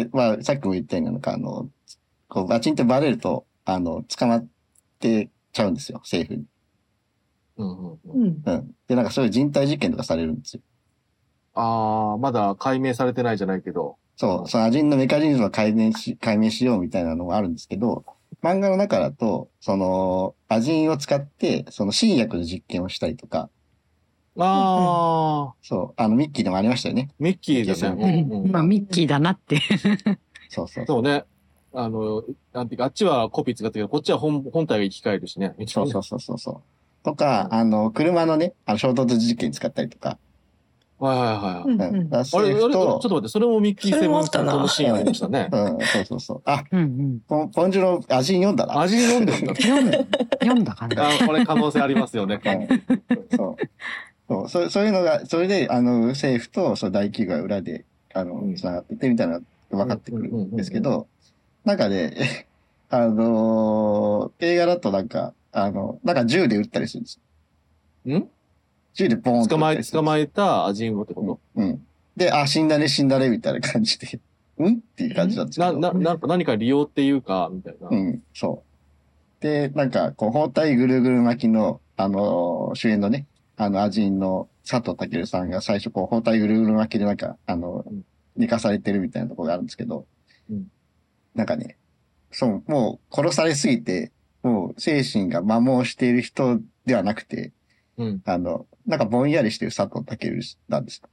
まあ、さっきも言ったようになんかあの、こう、アジンってバレると、あの、捕まってちゃうんですよ、政府に。 うんうんう。 うんん。 うん。で、なんかそういう人体実験とかされるんですよ。 ああ、まだ解明されてないじゃないけど。 そう、そのアジンのメカニズムを解明し、解明しようみたいなのがあるんですけど、漫画の中だと、その、アジンを使って、その新薬の実験をしたりとか、 ああ、 そう、あの、ミッキーでもありましたよね。 ミッキーだね。うんうんまあ、ミッキーだなって。 そうそう。 そうね。あの、なんていうか、あっちはコピー使ったけど、こっちは本、本体が生き返るしね。 そうそうそうそうそう。とか、 うんあの、車のね、あの、衝突実験に使ったりとか。 はいはいはい。 うんうん。 うんだからあれ、あれ、ちょっ政府と、 と待って、それもミッキーセブンそれもあったなのシーンありましたね。 うん、そうそうそう。あ、 うんうん。 ポンポンジュのアジン読んだな。 味飲んでんだ。 読んだ、読んだかな。 あこれ可能性ありますよね。 うんそう。そう、そうそういうのが、それで、あの、政府と、その大企業が裏で、あのうん、 繋がっててみたいなのが分かってくるんですけど、なんかね、あのー映画だとなんか、あの、なんか銃で撃ったりするんです。 ん銃でポーンと撃った捕まえ、 りするんです。 捕まえたアジンをってこうん。うん。で、あ、死んだね、死んだね、みたいな感じで、うんっていう感じなんですとな、 けど。 な、なんか何か利用っていうか、みたいな。 うん、そう。で、なんか、こう、包帯ぐるぐる巻きの、あのー主演のね、あの、アジンの佐藤健さんが最初、こう、包帯ぐるぐる巻きでなんか、あのうん、 寝かされてるみたいなところがあるんですけど、 うんなんかね、そう、もう殺されすぎて、もう精神が摩耗している人ではなくて、 うん。 あの、なんかぼんやりしてる佐藤健なんです。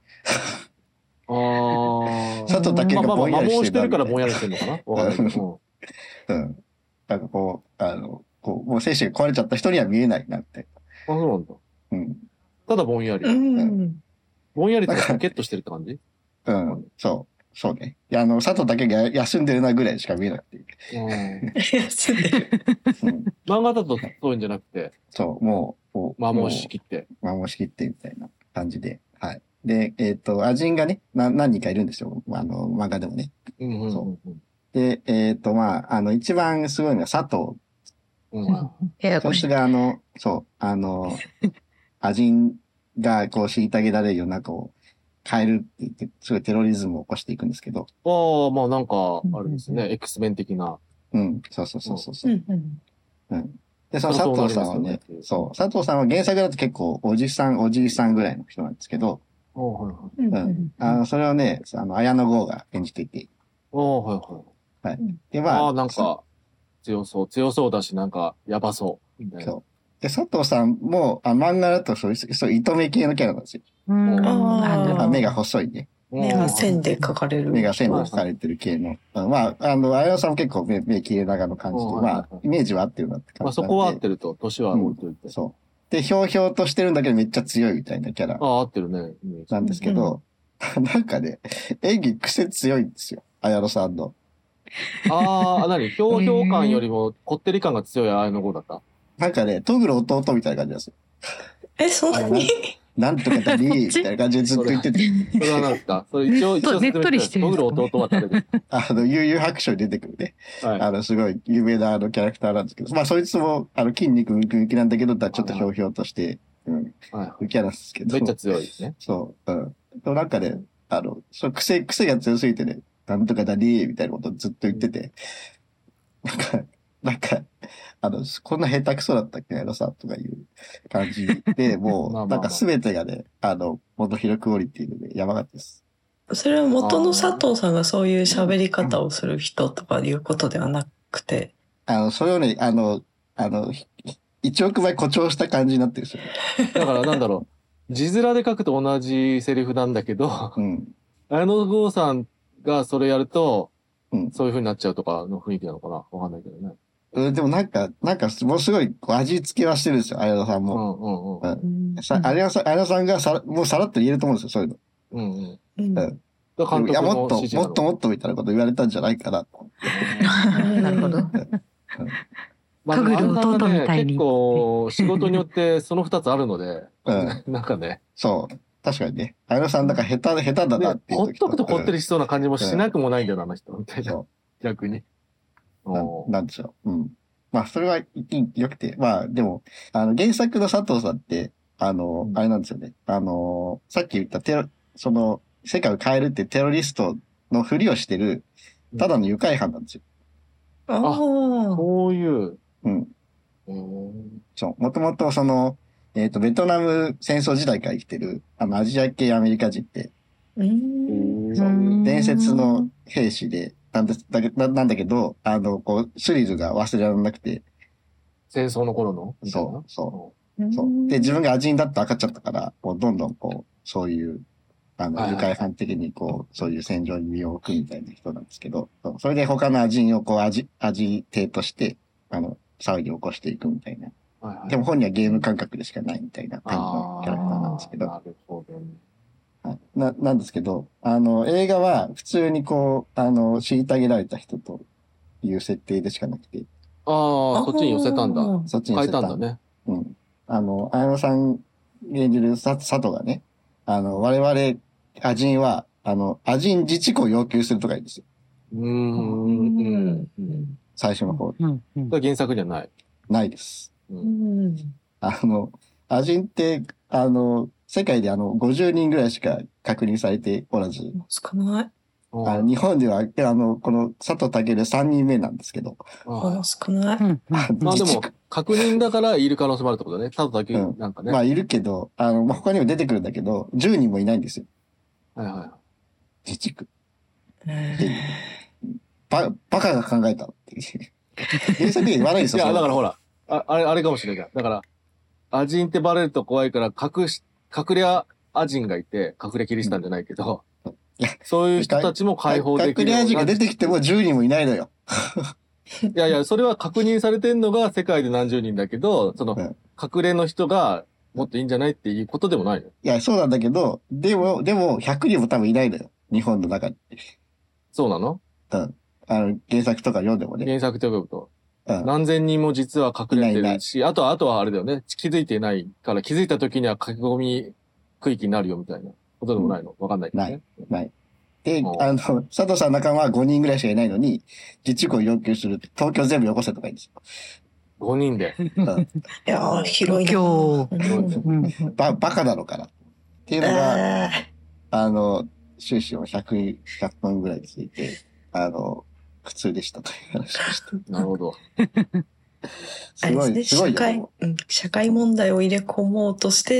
ああ。 佐藤健まあまあまあ、 がぼんや摩耗してりしてるなるからぼんやりしてるのかなわかんないけど。 うん。なんかこう、あの、こう、もう精神が壊れちゃった人には見えないなって。 うんあ、そうなんだ。 うん。 ただぼんやり。 うん。 ぼんやりってポケッとしてるって感じうん。そう。そうね。いや、あの、佐藤健が休んでるなぐらいしか見えなくて。 うん。 休んでる。 漫画だとそういうんじゃなくて、 そう、もう、もう摩耗しきって。 もう摩耗しきってみたいな感じで。はい。で、えっ、と、アジンがね、な何人かいるんですよ。あの、漫画でもね。 うんうんそうんうん。 で、えっ、と、まあ、あの、一番すごいのが佐藤。 うん。 ややこしいそいつ。が、あの、そう、あの、アジンが、こう、虐げられるような、こう、変えるって言って、すごいテロリズムを起こしていくんですけど。 ああ、まあなんか、あれですね、X メン的な。 うん、そうそうそうそうそうう。 んうん。 うん。で、その佐藤さんはねそうなりますよね、 そう、佐藤さんは原作だと結構おじさん、おじいさんぐらいの人なんですけど、 おーはいはい。 うんうん。あの、それをね、あの、綾野剛が演じていて。 おーはいはい。 で、まあ、 ああ、なんか、強そう。強そうだし、なんか、やばそう。みたいな。 そう。で、佐藤さんも、あ、漫画だとそういう、そういう糸目系のキャラなんですよ。 うん。 あーあ、目が細いね。 目が線で描かれる。 目が線で描かれてる系の。うんまあ、あの、綾野さんも結構目、目切れ長の感じで、 うんまあ、イメージは合ってるなってまあ、 感じなんで。 そこは合ってると、年は置いといて。 そう。で、ひょうひょうとしてるんだけどめっちゃ強いみたいなキャラああ、合ってるね。イメージなんですけど、なんかね、演技癖強いんですよ。綾野さんの。 ああ、何ひょうひょう感よりも、こってり感が強い綾野剛だった。 なんかね、トグル弟みたいな感じなんですよ。 え、そんなになんとかだりーみたいな感じでずっと言ってて。 それは何ですかそれ一応、一応ねっとりしてるトグル弟は誰ですあの、悠々白書に出てくるね。 かはい。 あの、すごい有名なあのキャラクターなんですけど、まあ、そいつも、あの、筋肉ムキムキなんだけど、ちょっとひょうひょうとして、うん、 はい。 キャラなんですけど。 めっちゃ強いですね。 そう。うん。でもなんかね、あの、その癖、癖が強すぎてね、なんとかだりーみたいなことをずっと言ってて、なんか、なんか、あの、こんな下手くそだったっけあのさ、とかいう感じで、もう、 まあまあまあなんかすべてがね、あの、元広クオリティでね、やばかったです。 それは元の佐藤さんがそういう喋り方をする人とかいうことではなくて。 あの、それをね、あの、あの、ひ一億倍誇張した感じになってるんですよ。 だからなんだろう。字面で書くと同じセリフなんだけど、 うん。 綾野剛さんがそれやると、 うんそういう風になっちゃうとかの雰囲気なのかなわかんないけどね。 うん。でもなんか、なんか、ものすごいこう味付けはしてるんですよ、綾野さんうも。 んうんうん。 うん。さ、綾野さん、綾野さんがさ、もうさらっと言えると思うんですよ、そういうの。 うんうん。 うんうんだから監いや、 督のもっと、 指示なのもっともっとみたいなこと言われたんじゃないかなと。 なるほど。 まあ、 トグル弟みたいに結構仕事によってその二つあるので、 うん。 なんかね、 そう。確かにね。綾野さん、だから下手、下手だなねほっっていう時とくとこってりりしそうな感じもしなくもないんだよな、あの人。みたいな。 そ逆に。 う。なおーなんでしょう。うん。まあ、それはいい良くて。まあ、でも、あの、原作の佐藤さんって、あの、 うんあれなんですよね。あの、さっき言ったテロ、その、世界を変えるってテロリストのふりをしてる、ただの愉快犯なんですよ。 ああ。 そういう。 うん。 うーんそう。もともとその、えっ、と、ベトナム戦争時代から生きてる、あの、アジア系アメリカ人って、 うん。 そう伝説の兵士で、なんですだけななんだけど、あの、こう、スリルが忘れられなくて、 戦争の頃のみたいなそう、そう、そう。で、自分がアジンだって分かっちゃったから、こう、どんどんこう、そういう、あの、 はいはい愉快犯的にこう、そういう戦場に身を置くみたいな人なんですけど、そうそれで他のアジンをこう、アジ、アジ帝として、あの、騒ぎを起こしていくみたいな。 はいはいでも本人はゲーム感覚でしかないみたいな感じのキャラクターなんですけど、 なるほどね。 はいな、なんですけど、あの、映画は普通にこう、あの、虐げられた人という設定でしかなくて、 ああ、そっちに寄せたんだ。 そっちに変え寄せたたんだね。 うん。あの、綾野さん演じるさ佐藤がね、あの、我々、アジンは、あの、アジン自治を要求するとか言うんですよ。 うーん。うん。 最初の方。 うんうんこれ原作じゃない。 ないです。 う。 うんん。 あの、アジンって、あの、世界であの、ごじゅうにんぐらいしか確認されておらず、 少ない。 あの日本では、あの、この佐藤健さんにんめなんですけど、 ああ少ない。 うんうんあのまあでも自治、 確認だからいる可能性もあるってことだね。ただだけうんなんかね。 まあ、いるけど、あの、まあ、他にも出てくるんだけど、じゅうにんもいないんですよ。 はいは自治区。 えバ、バカが考えたっていう。原作で言わないですい。いよ。 や、だからほら。 ら、ああれ、あれかもしれないじゃん。だから、アジンってバレると怖いから、隠し、隠れアアジンがいて、隠れキリシタンじゃないけど、 いやそういう人たちも解放でき隠れるような。 アジが出てきてもじゅうにんもいないのよ。 いやいや、それは確認されてんのが世界で何十人だけど、その、 うん隠れの人がもっといいんじゃないっていうことでもないの。 いや、そうなんだけど、でも、でも、ひゃくにんも多分いないのよ。日本の中に。 そうなのうん。あの、原作とか読んでもね。 原作と読むと。 うん。 何千人も実は隠れていないいないるし、あとは、あとはあれだよね。気づいていないから気づいた時には書き込み区域になるよみたいなことでもないのわかんないけどね。 ない。で、 うんあの、佐藤さんの仲間はごにんぐらいしかいないのに、自治区を要求する。東京全部よこせとか言うんですごにんで。 よ。うん。 いやー、広いな。 東うんうんば、バカなのかなっていうのが、 えあの、終始をひゃく、ひゃっぷんぐらいついて、あの、苦痛でしたという話をして。 なるほど。 すごい、 あれですね、 すごいよ。 社会、うん、社会問題を入れ込もうとして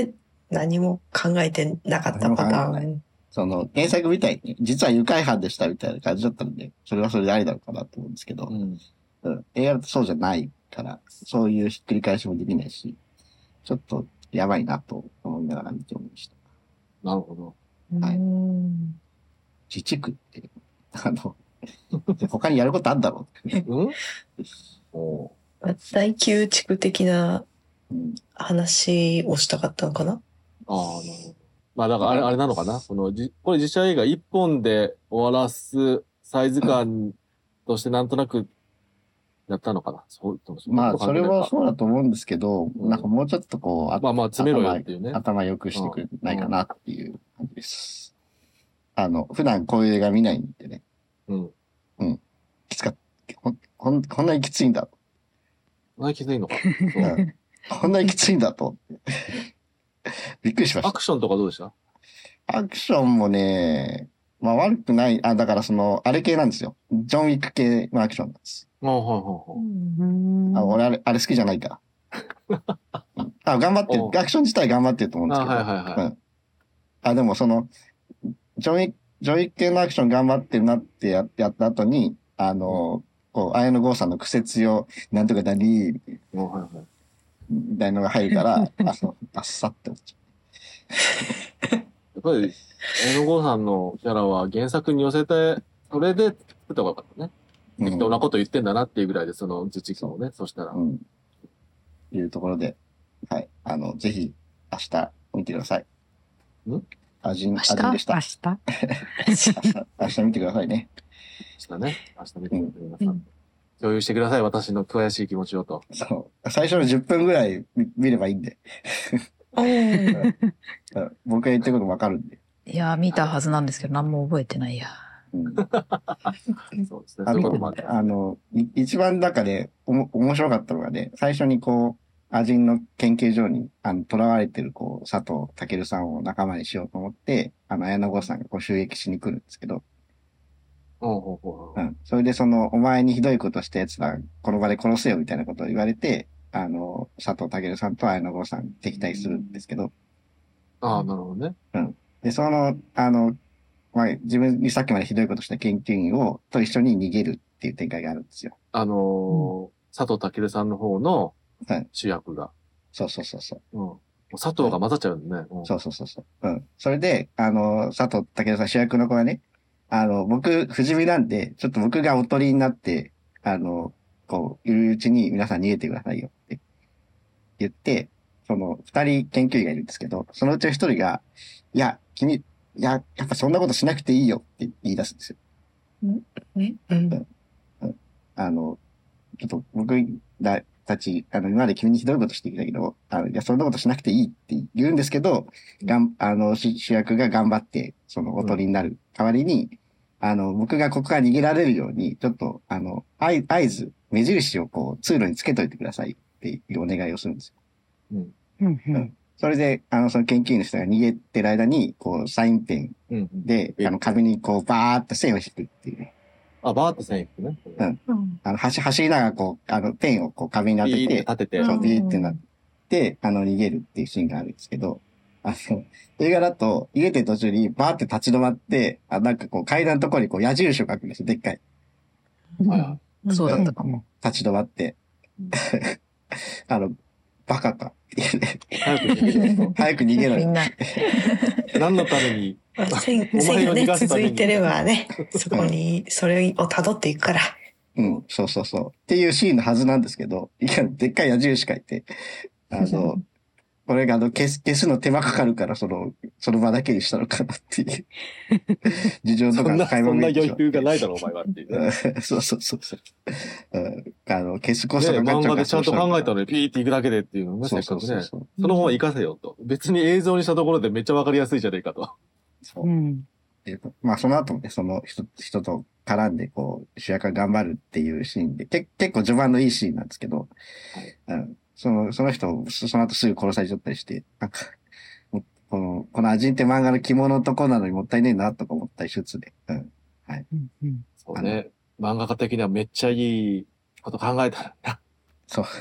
何も考えてなかったパター何も考えてン。 その、原作みたいに、実は愉快犯でしたみたいな感じだったんで、それはそれでありなのかなと思うんですけど、 うん。 うん映画だとそうじゃないから、そういうひっくり返しもできないし、ちょっとやばいなと思いながら見ておりました。 なるほど。 はいうん自治区って、あの、他にやることあんだろうんおー大宮地区的なう。うん話をしたかったのかな。 ああ、なるほど。まあ、だからあれ、あれなのかなこのじ、これ実写映画一本で終わらすサイズ感としてなんとなくやったのかなそう、そんなまあ、それこと関係ないかはそうだと思うんですけど、 うんなんかもうちょっとこう、あまあまあ、詰めろよっていうね。 頭良くしてくれないかなっていう感じです。あの、普段こういう映画見ないんでね、 うん。 きつかった。こんこんこんなにきついんだ。 そんなに気づいんのか。 うんこんなにきついんだと。びっくりしました。 アクションとかどうでしたアクションもね、まあ悪くない、あ、だからその、あれ系なんですよ。ジョンウィック系のアクションなんです。 ああ、はいはいはい。 あ、俺あれ、あれ好きじゃないから。うんあ、頑張ってるお。 アクション自体頑張ってると思うんですけど。 あはいはいはいうん。あ、でもその、ジョンウィック、ジョンウィック系のアクション頑張ってるなってやってやった後に、あの、こう、綾野剛さんの苦節を、なんとかだり、 あはいはい。 みたいなのが入るから、あの、あっさって思っちゃやっぱり、綾野剛さんのキャラは原作に寄せて、それで作った方がよかったね。 う。 適当なこと言ってんだなっていうぐらいで、その自治区をね、そしたら。 うん。いうところで、はい。あの、ぜひ、明日見てください。 んアジン、 明日アジンでした明。日明日、明日見てくださいね。 明日ね。明日見てくれて皆さん。共有してください、私の悔しい気持ちをと。 そう。最初のじゅっぷんぐらい見見ればいいんで。 おーうん僕が言ってることわかるんで。 いや、見たはずなんですけど、何も覚えてないや。 うん、 そうですね。 あそういうこともある。 の、あの、い一番中でおも面白かったのがね、最初にこう、アジンの研究所に、あの、囚われてる、こう、佐藤健さんを仲間にしようと思って、あの、綾野剛さんがこう襲撃しに来るんですけど、 ほうほうほううん。それでその、お前にひどいことした奴ら、この場で殺せよみたいなことを言われて、あの、佐藤健さんと綾野剛さん敵対するんですけど、 ああ、なるほどね。 で、その、あの、まあ、自分にさっきまでひどいことした研究員を、と一緒に逃げるっていう展開があるんですよ。 あのー佐藤健さんの方のはい主役が。 そうそうそうそう。 うん。佐藤が混ざっちゃうんだね。うんそうそうそうそう。うん。それで、あの、佐藤健さん主役の子がね、あの、僕、不死身なんで、ちょっと僕がおとりになって、あの、こう、いるうちに皆さん逃げてくださいよって言って、その、二人研究員がいるんですけど、そのうちの一人が、いや、君、いや、やっぱそんなことしなくていいよって言い出すんですよ。 えうんあの、ちょっと僕らたち、あの、今まで君にひどいことしてきたけど、あの、いや、そんなことしなくていいって言うんですけど、がん、あの、主主役が頑張って、その、おとりになる代わりに、あの、僕がここから逃げられるように、ちょっと、あの、合合図、目印をこう、通路につけといてくださいっていうお願いをするんですよ。 うんうんそれで、あの、その研究員の人が逃げてる間に、こう、サインペンうん。 で、あの、壁にこう、バーっと線を引くっていうね。 あ、バーって線引くね。 うんうんあの、走、走りながらこう、あの、ペンをこう、壁に当ビーっててて、 立てて。 そう、 うんビーってなって、あの、逃げるっていうシーンがあるんですけど、あの、映画だと、逃げてる途中にバーって立ち止まって、あ、なんかこう、階段のところにこう、矢印を書くんですよ、でっかい。 はいはそうだったかも。 立ち止まって。あの、バカか。っていうねい。早く逃げる。 早く逃げろよ。 みんな、 何のために。 まあ線お前線がね、 を逃がすために続いてればね、そこに、それを辿っていくから。 うん、そうそうそう。っていうシーンのはずなんですけど、いや、でっかい矢印書いて、あの、これがあの、消す、消すの手間かかるから、その、その場だけにしたのかなっていう。事情とかそんな、そんな垣間見えてしまって余裕がないだろ、お前はっていうね。 うんそうそうそうそう。うんあの、消すコストねかかっちゃうから漫画でちゃんと考えたののにピーっていくだけでっていうのね、せそうっかくね。 そうそうそう。 その方が活かせよと。別に映像にしたところでめっちゃわかりやすいじゃねえかと。 そううんでまあ、その後もね、その人、人と絡んで、こう、主役が頑張るっていうシーンで、け結構序盤のいいシーンなんですけど、うん、その、その人、そその後すぐ殺されちゃったりして、なんか、もこの、このアジンって漫画の着物のとこなのにもったいねえな、とか思ったりしつつで、うん。 うんうんそうね。漫画家的にはめっちゃいいこと考えたな。 そう。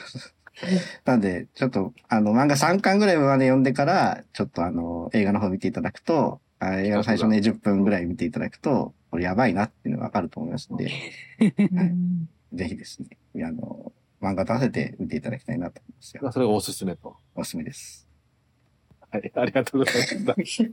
なんで、ちょっと、あの、漫画さんかんぐらいまで読んでから、ちょっとあの、映画の方見ていただくと、あ映画の最初のねじゅっぷんぐらい見ていただくと、これやばいなっていうのがわかると思いますので、ぜひですね、あの、漫画と合わせて見ていただきたいなと思いますよ。 それがおすすめと。 おすすめです。 はい、ありがとうございました。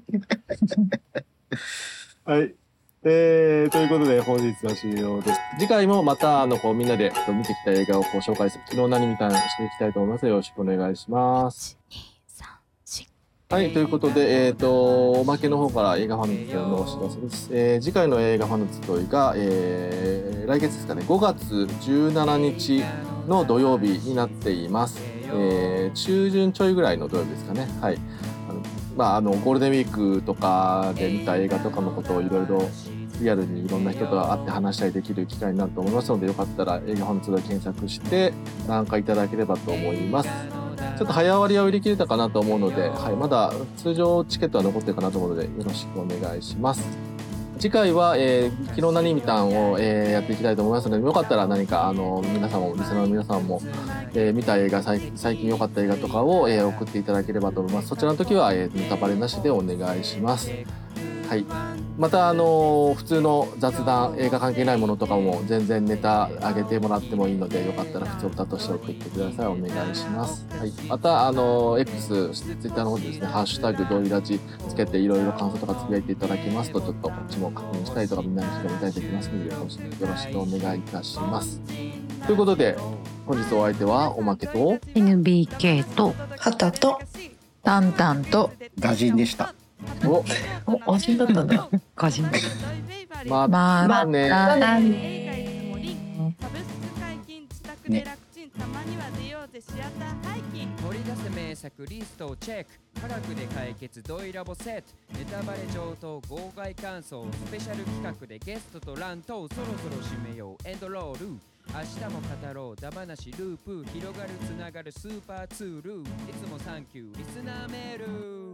はい。えー、ということで本日は終了です。次回もまた、あの、こう、みんなで見てきた映画をこう紹介する、昨日何見たしていきたいと思います。よろしくお願いします。はい、ということで、えっ、ー、と、おまけの方から映画ファンのお知らせです。えー、次回の映画ファンの集いが、えー、来月ですかね、ごがつじゅうしちにちの土曜日になっています。えー、中旬ちょいぐらいの土曜日ですかね。はい。あのまあ、あの、ゴールデンウィークとかで見た映画とかのことをいろいろリアルにいろんな人と会って話したりできる機会になると思いますので、よかったら映画ファンの集い検索して参加いただければと思います。ちょっと早割りは売り切れたかなと思うので、はい、まだ通常チケットは残ってるかなと思うので、よろしくお願いします。次回は、えー、昨日何見たんを、えー、やっていきたいと思いますので、よかったら何か、あの、皆さんも、リスナーの皆さんも、えー、見た映画、最近良かった映画とかを、えー、送っていただければと思います。そちらの時は、えー、ネタバレなしでお願いします。はい。また、あのー、普通の雑談、映画関係ないものとかも全然ネタ上げてもらってもいいので、よかったら普通歌として送ってください。お願いします。はい。また、あのー、X、Twitter の方でですね、ハッシュタグドイラジつけていろいろ感想とかつぶやいていただけますと、ちょっとこっちも確認したりとかみんなに広めたりできますので、よろしくお願いいたします。ということで、本日お相手はおまけとエヌビーケー とはたと、 タンタンとガジンでした。 お、 お、味だったんだ。 個人ままたね。 たね。 ね。 掘り出せ名作リストをチェック、科学で解決ドイラボセット、ネタバレ上等号外感想、スペシャル企画でゲストとラント、そろそろ締めようエンドロール、明日も語ろうダバなしループ、広がるつながるスーパーツール、いつもサンキューリスナーメール。